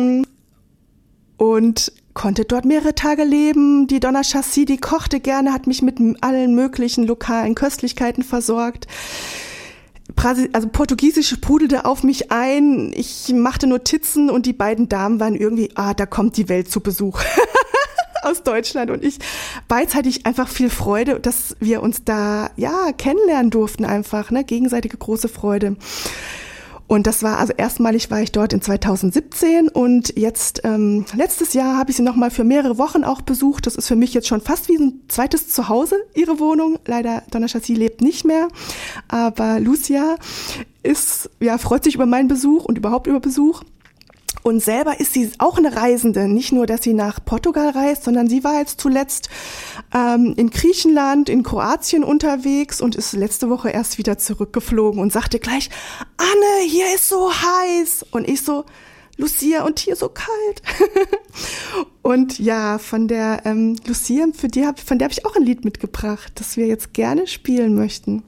E: Und konnte dort mehrere Tage leben. Die Donna Chassi, die kochte gerne, hat mich mit allen möglichen lokalen Köstlichkeiten versorgt. Also Portugiesisch sprudelte auf mich ein. Ich machte Notizen, und die beiden Damen waren irgendwie, ah, da kommt die Welt zu Besuch aus Deutschland. Und ich, beidseitig einfach viel Freude, dass wir uns da, ja, kennenlernen durften einfach, ne, gegenseitige große Freude. Und das war, also erstmalig war ich dort in zweitausendsiebzehn, und jetzt, ähm, letztes Jahr habe ich sie nochmal für mehrere Wochen auch besucht. Das ist für mich jetzt schon fast wie ein zweites Zuhause, ihre Wohnung. Leider, Donna Chassi lebt nicht mehr, aber Lucia ist, ja, freut sich über meinen Besuch und überhaupt über Besuch. Und selber ist sie auch eine Reisende. Nicht nur, dass sie nach Portugal reist, sondern sie war jetzt zuletzt ähm, in Griechenland, in Kroatien unterwegs und ist letzte Woche erst wieder zurückgeflogen und sagte gleich, Anne, hier ist so heiß. Und ich so, Lucia, und hier so kalt. Und ja, von der ähm, Lucia, für die hab, von der habe ich auch ein Lied mitgebracht, das wir jetzt gerne spielen möchten.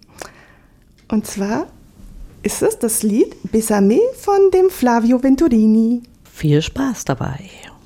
E: Und zwar ist es das Lied Besame von dem Flavio Venturini.
C: Viel Spaß dabei.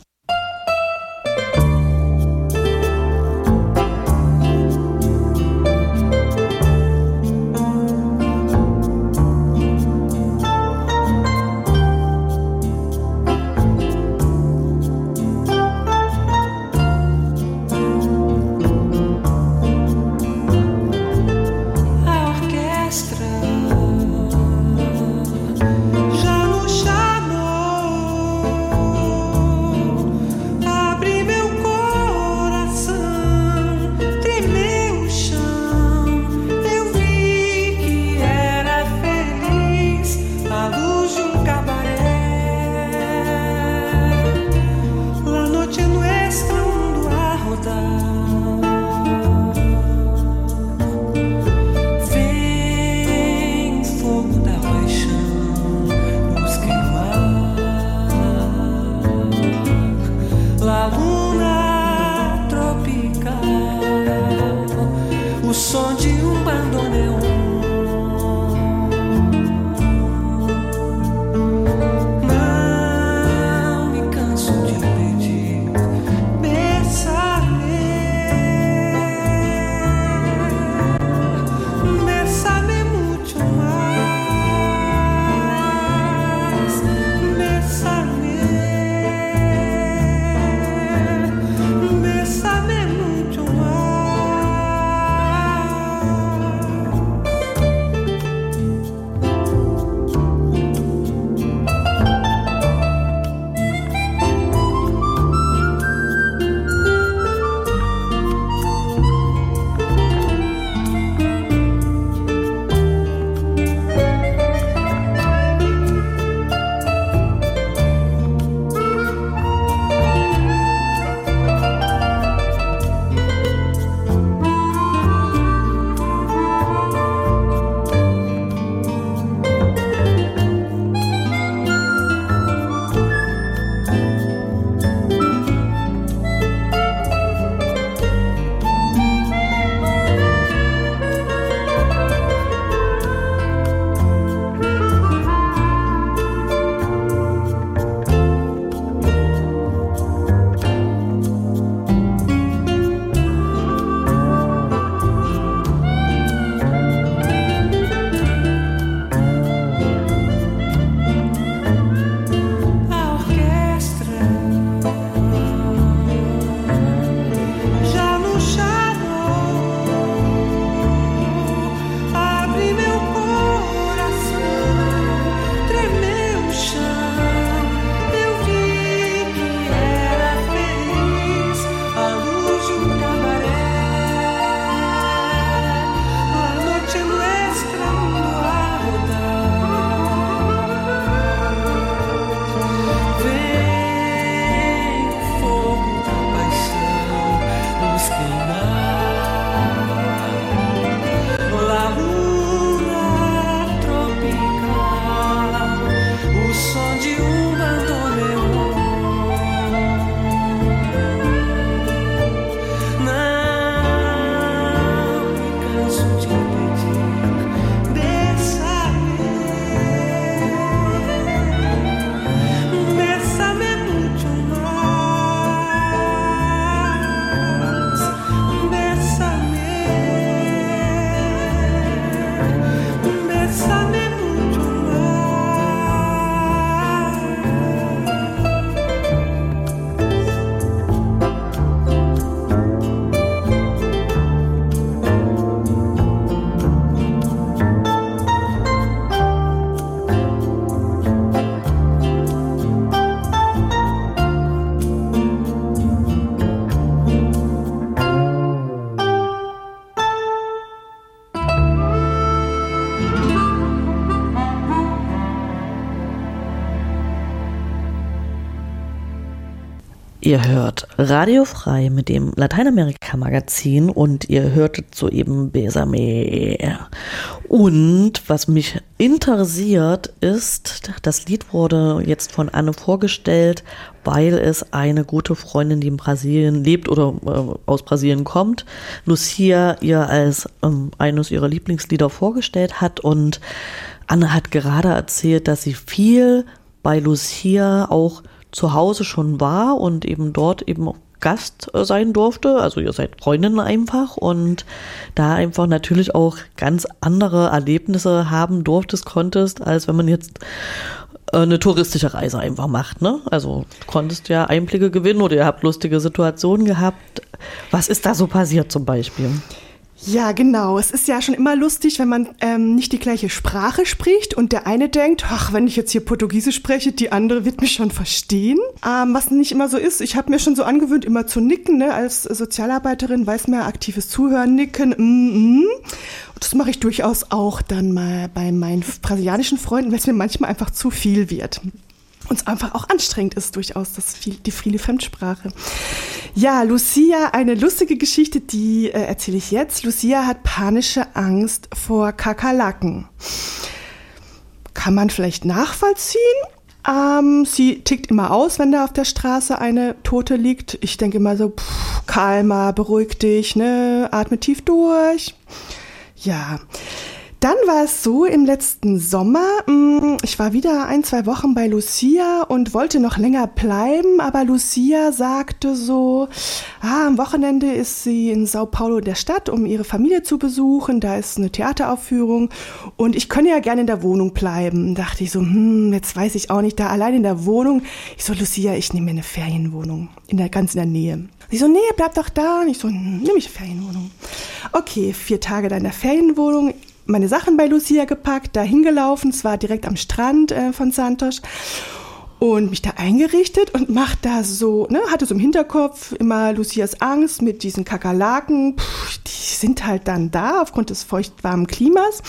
C: Ihr hört Radio Frei mit dem Lateinamerika-Magazin und ihr hörtet soeben Besame. Und was mich interessiert ist, das Lied wurde jetzt von Anne vorgestellt, weil es eine gute Freundin, die in Brasilien lebt oder äh, aus Brasilien kommt, Lucia ihr als ähm, eines ihrer Lieblingslieder vorgestellt hat. Und Anne hat gerade erzählt, dass sie viel bei Lucia auch zu Hause schon war und eben dort eben auch Gast sein durfte, also ihr seid Freundinnen einfach und da einfach natürlich auch ganz andere Erlebnisse haben durftest, konntest, als wenn man jetzt eine touristische Reise einfach macht, ne? Also du konntest ja Einblicke gewinnen oder ihr habt lustige Situationen gehabt. Was ist da so passiert zum Beispiel?
E: Ja, genau. Es ist ja schon immer lustig, wenn man ähm, nicht die gleiche Sprache spricht und der eine denkt, ach, wenn ich jetzt hier Portugiesisch spreche, die andere wird mich schon verstehen. Ähm, was nicht immer so ist. Ich habe mir schon so angewöhnt, immer zu nicken. Ne? Als Sozialarbeiterin weiß man ja, aktives Zuhören, nicken. Mm, mm. Das mache ich durchaus auch dann mal bei meinen brasilianischen Freunden, weil es mir manchmal einfach zu viel wird. Und es einfach auch anstrengend ist durchaus, das viel, die viele Fremdsprache. Ja, Lucia, eine lustige Geschichte, die äh, erzähle ich jetzt. Lucia hat panische Angst vor Kakerlaken. Kann man vielleicht nachvollziehen? Ähm, sie tickt immer aus, wenn da auf der Straße eine Tote liegt. Ich denke immer so, pff, Kalma, beruhig dich, ne? Atme tief durch. Ja. Dann war es so im letzten Sommer, ich war wieder ein, zwei Wochen bei Lucia und wollte noch länger bleiben, aber Lucia sagte so, ah, am Wochenende ist sie in Sao Paulo der Stadt, um ihre Familie zu besuchen, da ist eine Theateraufführung und ich könne ja gerne in der Wohnung bleiben. Dachte ich so, hm, jetzt weiß ich auch nicht, da allein in der Wohnung. Ich so, Lucia, ich nehme mir eine Ferienwohnung, in der, ganz in der Nähe. Sie so, nee, bleib doch da. Und ich so, hm, nehme ich eine Ferienwohnung. Okay, vier Tage da in der Ferienwohnung. Meine Sachen bei Lucia gepackt, da hingelaufen, es war direkt am Strand äh, von Santos und mich da eingerichtet und macht da so, ne, hatte so im Hinterkopf immer Lucias Angst mit diesen Kakerlaken, Puh, die sind halt dann da aufgrund des feuchtwarmen Klimas.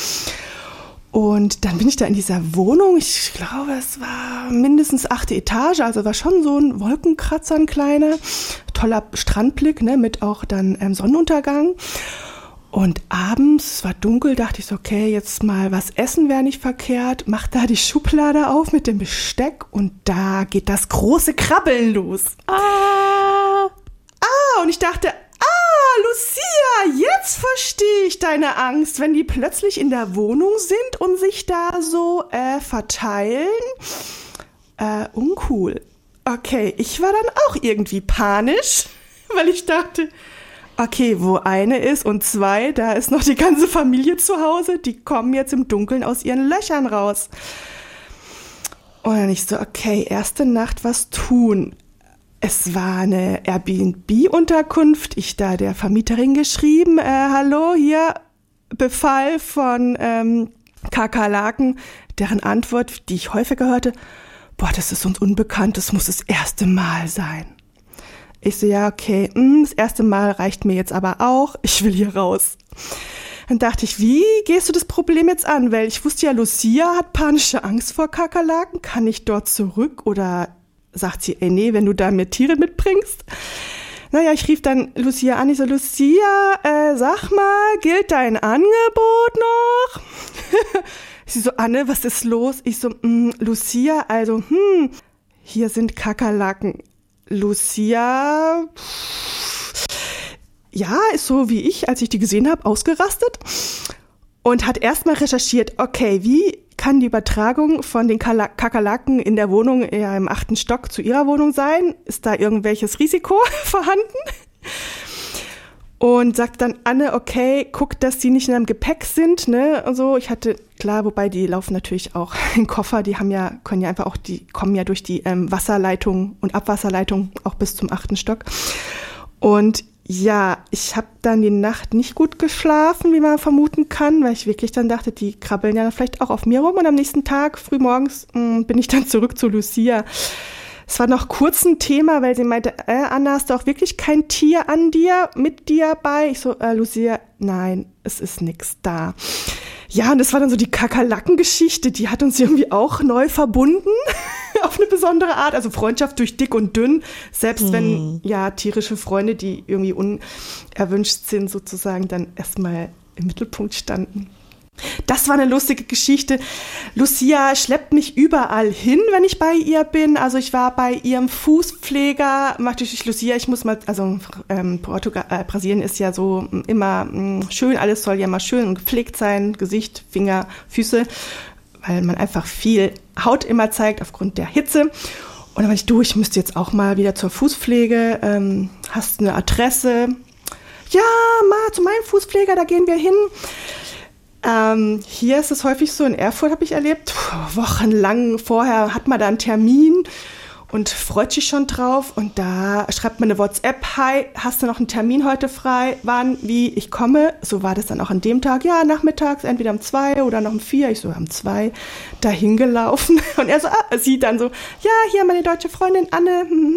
E: Und dann bin ich da in dieser Wohnung, ich glaube, es war mindestens achte Etage, also war schon so ein Wolkenkratzer, ein kleiner, toller Strandblick, ne, mit auch dann ähm, Sonnenuntergang. Und abends, es war dunkel, dachte ich so, okay, jetzt mal was essen wäre nicht verkehrt. Mach da die Schublade auf mit dem Besteck und da geht das große Krabbeln los. Ah, ah, und ich dachte, ah, Lucia, jetzt verstehe ich deine Angst, wenn die plötzlich in der Wohnung sind und sich da so äh, verteilen. Äh, uncool. Okay, ich war dann auch irgendwie panisch, weil ich dachte, okay, wo eine ist und zwei, da ist noch die ganze Familie zu Hause, die kommen jetzt im Dunkeln aus ihren Löchern raus. Und dann ich so, okay, erste Nacht was tun. Es war eine Airbnb-Unterkunft, ich da der Vermieterin geschrieben, äh, hallo, hier Befall von ähm, Kakerlaken, deren Antwort, die ich häufiger hörte, boah, das ist uns unbekannt, das muss das erste Mal sein. Ich so, ja, okay, mh, das erste Mal reicht mir jetzt aber auch, ich will hier raus. Dann dachte ich, wie gehst du das Problem jetzt an? Weil ich wusste ja, Lucia hat panische Angst vor Kakerlaken, kann ich dort zurück? Oder sagt sie, ey, nee, wenn du da mir Tiere mitbringst? Naja, ich rief dann Lucia an, ich so, Lucia, äh, sag mal, gilt dein Angebot noch? Sie so, Anne, was ist los? Ich so, mh, Lucia, also, hm, hier sind Kakerlaken. Lucia, ja, ist so wie ich, als ich die gesehen habe, ausgerastet und hat erstmal recherchiert, okay, wie kann die Übertragung von den Kakerlaken in der Wohnung ja, im achten Stock zu ihrer Wohnung sein? Ist da irgendwelches Risiko vorhanden? Und sagt dann, Anne, okay, guck, dass die nicht in einem Gepäck sind, ne, und so. Ich hatte, klar, wobei die laufen natürlich auch in Koffer, die haben ja, können ja einfach auch, die kommen ja durch die ähm, Wasserleitung und Abwasserleitung auch bis zum achten Stock. Und ja, ich habe dann die Nacht nicht gut geschlafen, wie man vermuten kann, weil ich wirklich dann dachte, die krabbeln ja vielleicht auch auf mir rum. Und am nächsten Tag, frühmorgens, mh, bin ich dann zurück zu Lucia. Es war noch kurz ein Thema, weil sie meinte, äh, Anna, hast du auch wirklich kein Tier an dir, mit dir bei? Ich so, äh, Lucia, nein, es ist nix da. Ja, und das war dann so die Kakerlaken-Geschichte, die hat uns irgendwie auch neu verbunden, auf eine besondere Art. Also Freundschaft durch dick und dünn, selbst hm. wenn ja tierische Freunde, die irgendwie unerwünscht sind, sozusagen dann erstmal im Mittelpunkt standen. Das war eine lustige Geschichte. Lucia schleppt mich überall hin, wenn ich bei ihr bin. Also ich war bei ihrem Fußpfleger, machte ich Lucia, ich muss mal, also ähm, Portugal, äh, Brasilien ist ja so immer mh, schön, alles soll ja mal schön und gepflegt sein, Gesicht, Finger, Füße, weil man einfach viel Haut immer zeigt aufgrund der Hitze. Und dann meinte ich, du, ich müsste jetzt auch mal wieder zur Fußpflege. Ähm, hast eine Adresse? Ja, mal zu meinem Fußpfleger, da gehen wir hin. Ähm, hier ist es häufig so, in Erfurt habe ich erlebt, puh, wochenlang vorher hat man da einen Termin und freut sich schon drauf. Und da schreibt man eine WhatsApp, hi, hast du noch einen Termin heute frei? Wann, wie, ich komme. So war das dann auch an dem Tag. Ja, nachmittags, entweder um zwei oder noch um vier. Ich so, um zwei, dahin gelaufen. Und er so, ah, sie dann so, ja, hier meine deutsche Freundin Anne. Mhm.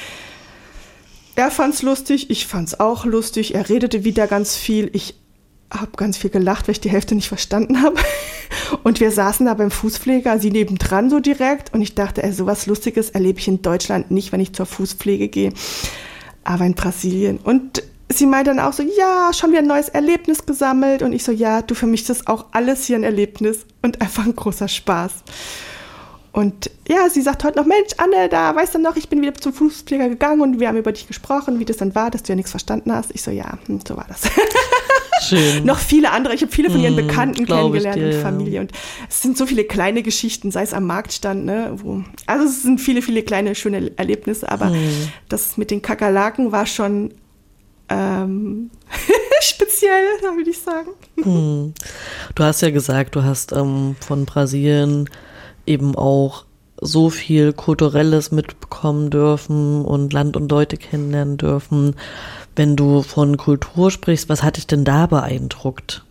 E: Er fand's lustig, ich fand's auch lustig. Er redete wieder ganz viel. Ich habe ganz viel gelacht, weil ich die Hälfte nicht verstanden habe. Und wir saßen da beim Fußpfleger, sie nebendran so direkt. Und ich dachte, ey, sowas Lustiges erlebe ich in Deutschland nicht, wenn ich zur Fußpflege gehe. Aber in Brasilien. Und sie meinte dann auch so, ja, schon wieder ein neues Erlebnis gesammelt. Und ich so, ja, du, für mich ist das auch alles hier ein Erlebnis und einfach ein großer Spaß. Und ja, sie sagt heute noch, Mensch, Anne, da weißt du noch, ich bin wieder zum Fußpfleger gegangen und wir haben über dich gesprochen, wie das dann war, dass du ja nichts verstanden hast. Ich so, ja, hm, so war das.
C: Schön.
E: Noch viele andere, ich habe viele von ihren
C: Hm,
E: Bekannten
C: glaub ich
E: kennengelernt
C: dir,
E: und
C: ja.
E: Familie. Und es sind so viele kleine Geschichten, sei es am Marktstand, ne, wo, also es sind viele, viele kleine, schöne Erlebnisse, aber
C: Hm.
E: das mit den Kakerlaken war schon ähm, speziell, würde ich sagen.
C: Hm. Du hast ja gesagt, du hast ähm, von Brasilien eben auch so viel Kulturelles mitbekommen dürfen und Land und Leute kennenlernen dürfen. Wenn du von Kultur sprichst, was hat dich denn da beeindruckt?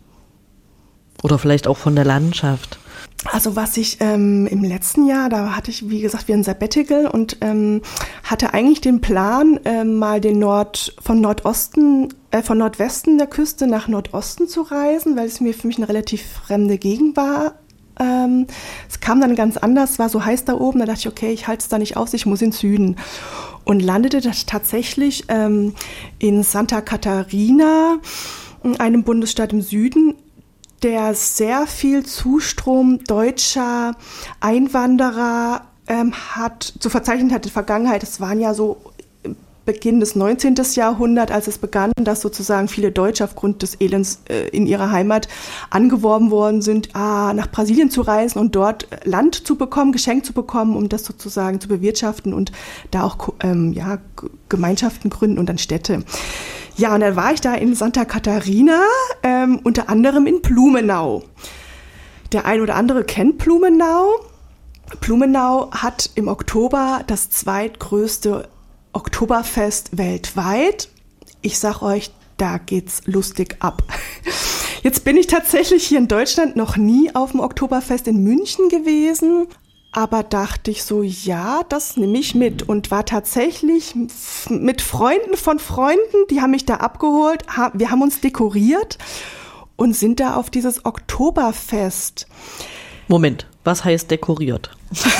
C: Oder vielleicht auch von der Landschaft?
E: Also was ich ähm, im letzten Jahr, da hatte ich, wie gesagt, wie ein Sabbatical und ähm, hatte eigentlich den Plan, ähm, mal den Nord von Nordosten, äh, von Nordwesten der Küste nach Nordosten zu reisen, weil es mir für mich eine relativ fremde Gegend war. Ähm, es kam dann ganz anders, war so heiß da oben, da dachte ich, okay, ich halte es da nicht aus, ich muss in den Süden. Und landete das tatsächlich ähm, in Santa Catarina, in einem Bundesstaat im Süden, der sehr viel Zustrom deutscher Einwanderer ähm, hat, zu verzeichnen hat in der Vergangenheit. Es waren ja so Beginn des neunzehnten. Jahrhunderts, als es begann, dass sozusagen viele Deutsche aufgrund des Elends äh, in ihrer Heimat angeworben worden sind, ah, nach Brasilien zu reisen und dort Land zu bekommen, geschenkt zu bekommen, um das sozusagen zu bewirtschaften und da auch ähm, ja, G- Gemeinschaften gründen und dann Städte. Ja, und dann war ich da in Santa Catarina, ähm, unter anderem in Blumenau. Der ein oder andere kennt Blumenau. Blumenau hat im Oktober das zweitgrößte Oktoberfest weltweit. Ich sag euch, da geht's lustig ab. Jetzt bin ich tatsächlich hier in Deutschland noch nie auf dem Oktoberfest in München gewesen, aber dachte ich so, ja, das nehme ich mit und war tatsächlich mit Freunden von Freunden, die haben mich da abgeholt, wir haben uns dekoriert und sind da auf dieses Oktoberfest.
C: Moment, was heißt dekoriert?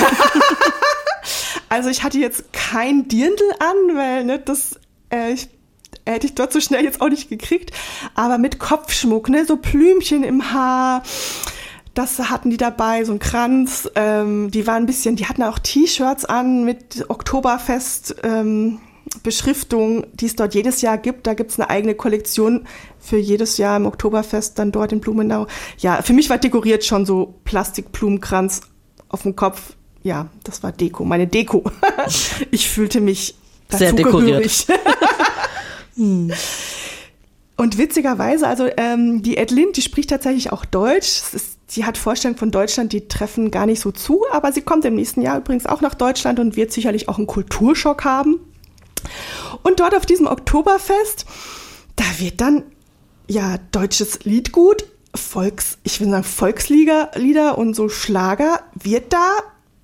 E: Also ich hatte jetzt kein Dirndl an, weil ne, das äh, ich, hätte ich dort so schnell jetzt auch nicht gekriegt. Aber mit Kopfschmuck, ne, so Blümchen im Haar, das hatten die dabei, so ein Kranz. Ähm, die waren ein bisschen, die hatten auch T-Shirts an mit Oktoberfest ähm, Beschriftung, die es dort jedes Jahr gibt. Da gibt es eine eigene Kollektion für jedes Jahr im Oktoberfest dann dort in Blumenau. Ja, für mich war dekoriert schon so Plastikblumenkranz auf dem Kopf. Ja, das war Deko, meine Deko. Ich fühlte mich
C: sehr dekoriert.
E: hm. Und witzigerweise, also ähm, die Edlin, die spricht tatsächlich auch Deutsch. Ist, sie hat Vorstellungen von Deutschland, die treffen gar nicht so zu, aber sie kommt im nächsten Jahr übrigens auch nach Deutschland und wird sicherlich auch einen Kulturschock haben. Und dort auf diesem Oktoberfest, da wird dann ja deutsches Liedgut, Volks, ich will sagen Volkslieder Lieder und so Schlager, wird da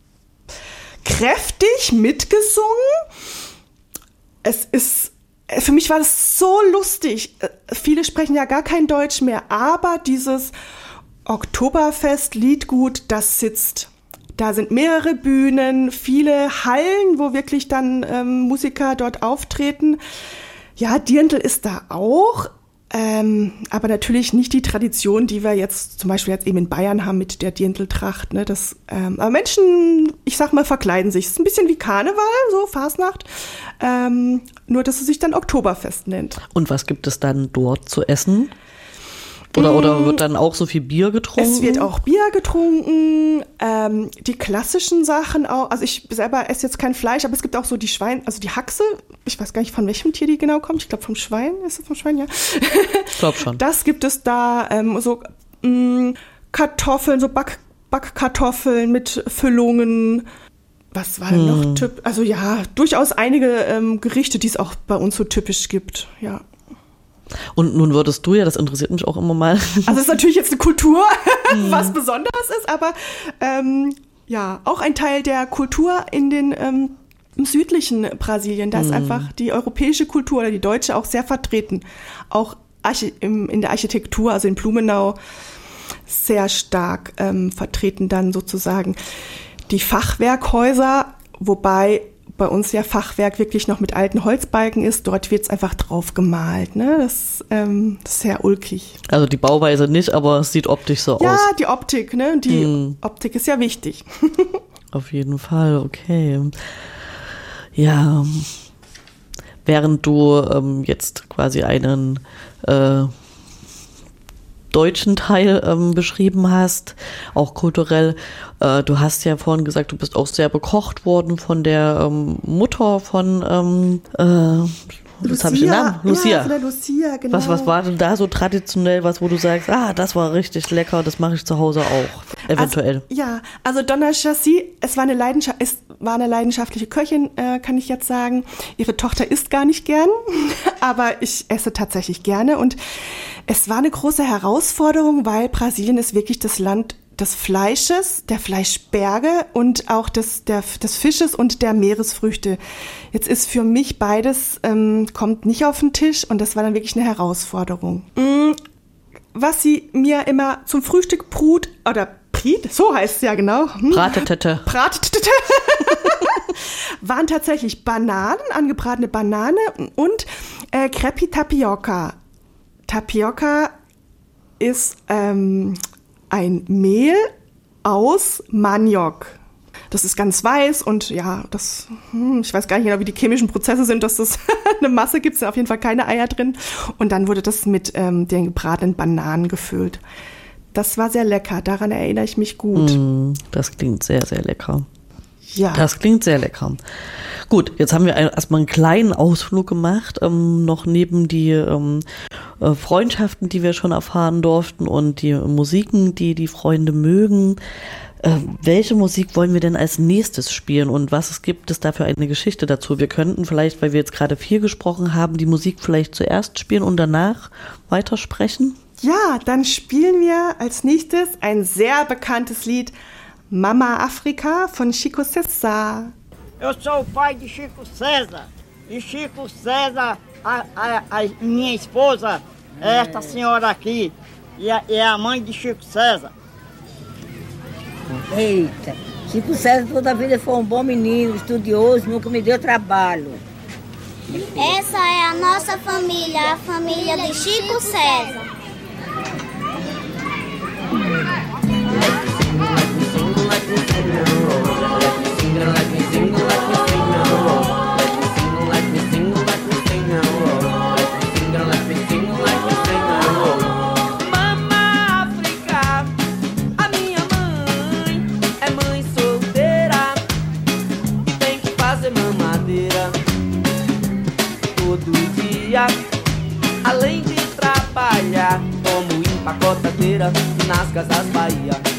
E: kräftig mitgesungen. Es ist, für mich war das so lustig. Viele sprechen ja gar kein Deutsch mehr, aber dieses Oktoberfest Liedgut, das sitzt. Da sind mehrere Bühnen, viele Hallen, wo wirklich dann ähm, Musiker dort auftreten. Ja, Dirndl ist da auch. Ähm, aber natürlich nicht die Tradition, die wir jetzt zum Beispiel jetzt eben in Bayern haben mit der Dirndltracht. Ne? Das, ähm, aber Menschen, ich sag mal, verkleiden sich. Es ist ein bisschen wie Karneval, so Fasnacht, ähm, nur dass es sich dann Oktoberfest nennt.
C: Und was gibt es dann dort zu essen? Oder, oder wird dann auch so viel Bier getrunken?
E: Es wird auch Bier getrunken, ähm, die klassischen Sachen auch. Also ich selber esse jetzt kein Fleisch, aber es gibt auch so die Schwein, also die Haxe. Ich weiß gar nicht, von welchem Tier die genau kommt. Ich glaube vom Schwein. Ist es vom Schwein, ja?
C: Ich glaube schon.
E: Das gibt es da. Ähm, so mh, Kartoffeln, so Back, Backkartoffeln mit Füllungen. Was war denn
C: Hm.
E: noch typisch? Also ja, durchaus einige ähm, Gerichte, die es auch bei uns so typisch gibt. Ja.
C: Und nun würdest du ja, das interessiert mich auch immer mal.
E: Also es ist natürlich jetzt eine Kultur, was Besonderes ist, aber ähm, ja, auch ein Teil der Kultur in den ähm, im südlichen Brasilien. Da ist einfach die europäische Kultur oder die deutsche auch sehr vertreten. Auch Archi- im, in der Architektur, also in Blumenau, sehr stark ähm, vertreten dann sozusagen die Fachwerkhäuser, wobei bei uns ja Fachwerk wirklich noch mit alten Holzbalken ist. Dort wird es einfach drauf gemalt. Ne? Das, ähm, das ist sehr ulkig.
C: Also die Bauweise nicht, aber es sieht optisch so
E: Ja,
C: aus.
E: die Optik, ne? Die
C: Hm.
E: Optik ist ja wichtig.
C: Auf jeden Fall, okay. Ja, während du ähm, jetzt quasi einen äh, deutschen Teil ähm, beschrieben hast, auch kulturell, äh, du hast ja vorhin gesagt, du bist auch sehr bekocht worden von der ähm, Mutter von, ähm, äh, jetzt habe ich den Namen, Lucia.
E: Ja, von der Lucia, genau.
C: Was, was war denn da so traditionell, was, wo du sagst, ah, das war richtig lecker, das mache ich zu Hause auch, eventuell.
E: Also, ja, also Donna Chassi, es war eine Leidenschaft, es war eine leidenschaftliche Köchin, äh, kann ich jetzt sagen. Ihre Tochter isst gar nicht gern, aber ich esse tatsächlich gerne. Und es war eine große Herausforderung, weil Brasilien ist wirklich das Land des Fleisches, der Fleischberge und auch des, der, des Fisches und der Meeresfrüchte. Jetzt ist für mich beides, ähm, kommt nicht auf den Tisch und das war dann wirklich eine Herausforderung. Mm, was sie mir immer zum Frühstück brut, oder Priet, so heißt es ja genau. Hm.
C: Bratetete.
E: Bratetete. Waren tatsächlich Bananen, angebratene Banane und äh, Crepe Tapioca. Tapioca ist ähm, ein Mehl aus Maniok. Das ist ganz weiß und ja, das, hm, ich weiß gar nicht genau, wie die chemischen Prozesse sind, dass das eine Masse gibt, es sind auf jeden Fall keine Eier drin. Und dann wurde das mit ähm, den gebratenen Bananen gefüllt. Das war sehr lecker, daran erinnere ich mich gut.
C: Mm, das klingt sehr, sehr lecker.
E: Ja.
C: Das klingt sehr lecker. Gut, jetzt haben wir ein- erstmal einen kleinen Ausflug gemacht, ähm, noch neben die ähm, äh, Freundschaften, die wir schon erfahren durften und die Musiken, die die Freunde mögen. Äh, welche Musik wollen wir denn als nächstes spielen und was gibt es da für eine Geschichte dazu? Wir könnten vielleicht, weil wir jetzt gerade viel gesprochen haben, die Musik vielleicht zuerst spielen und danach weitersprechen.
E: Ja, dann spielen wir als nächstes ein sehr bekanntes Lied, Mama Afrika von Chico César.
G: Eu sou o pai de Chico César. E Chico César, a, a, a minha esposa, é esta senhora aqui. E a- é a mãe de Chico César.
H: Eita, Chico César toda a vida foi um bom menino, estudioso, nunca me deu trabalho.
F: Essa é a nossa família, a família de Chico César.
I: Mama África, a minha mãe é mãe solteira e tem que fazer mamadeira todo dia, além de trabalhar como empacotadeira nas casas Bahia.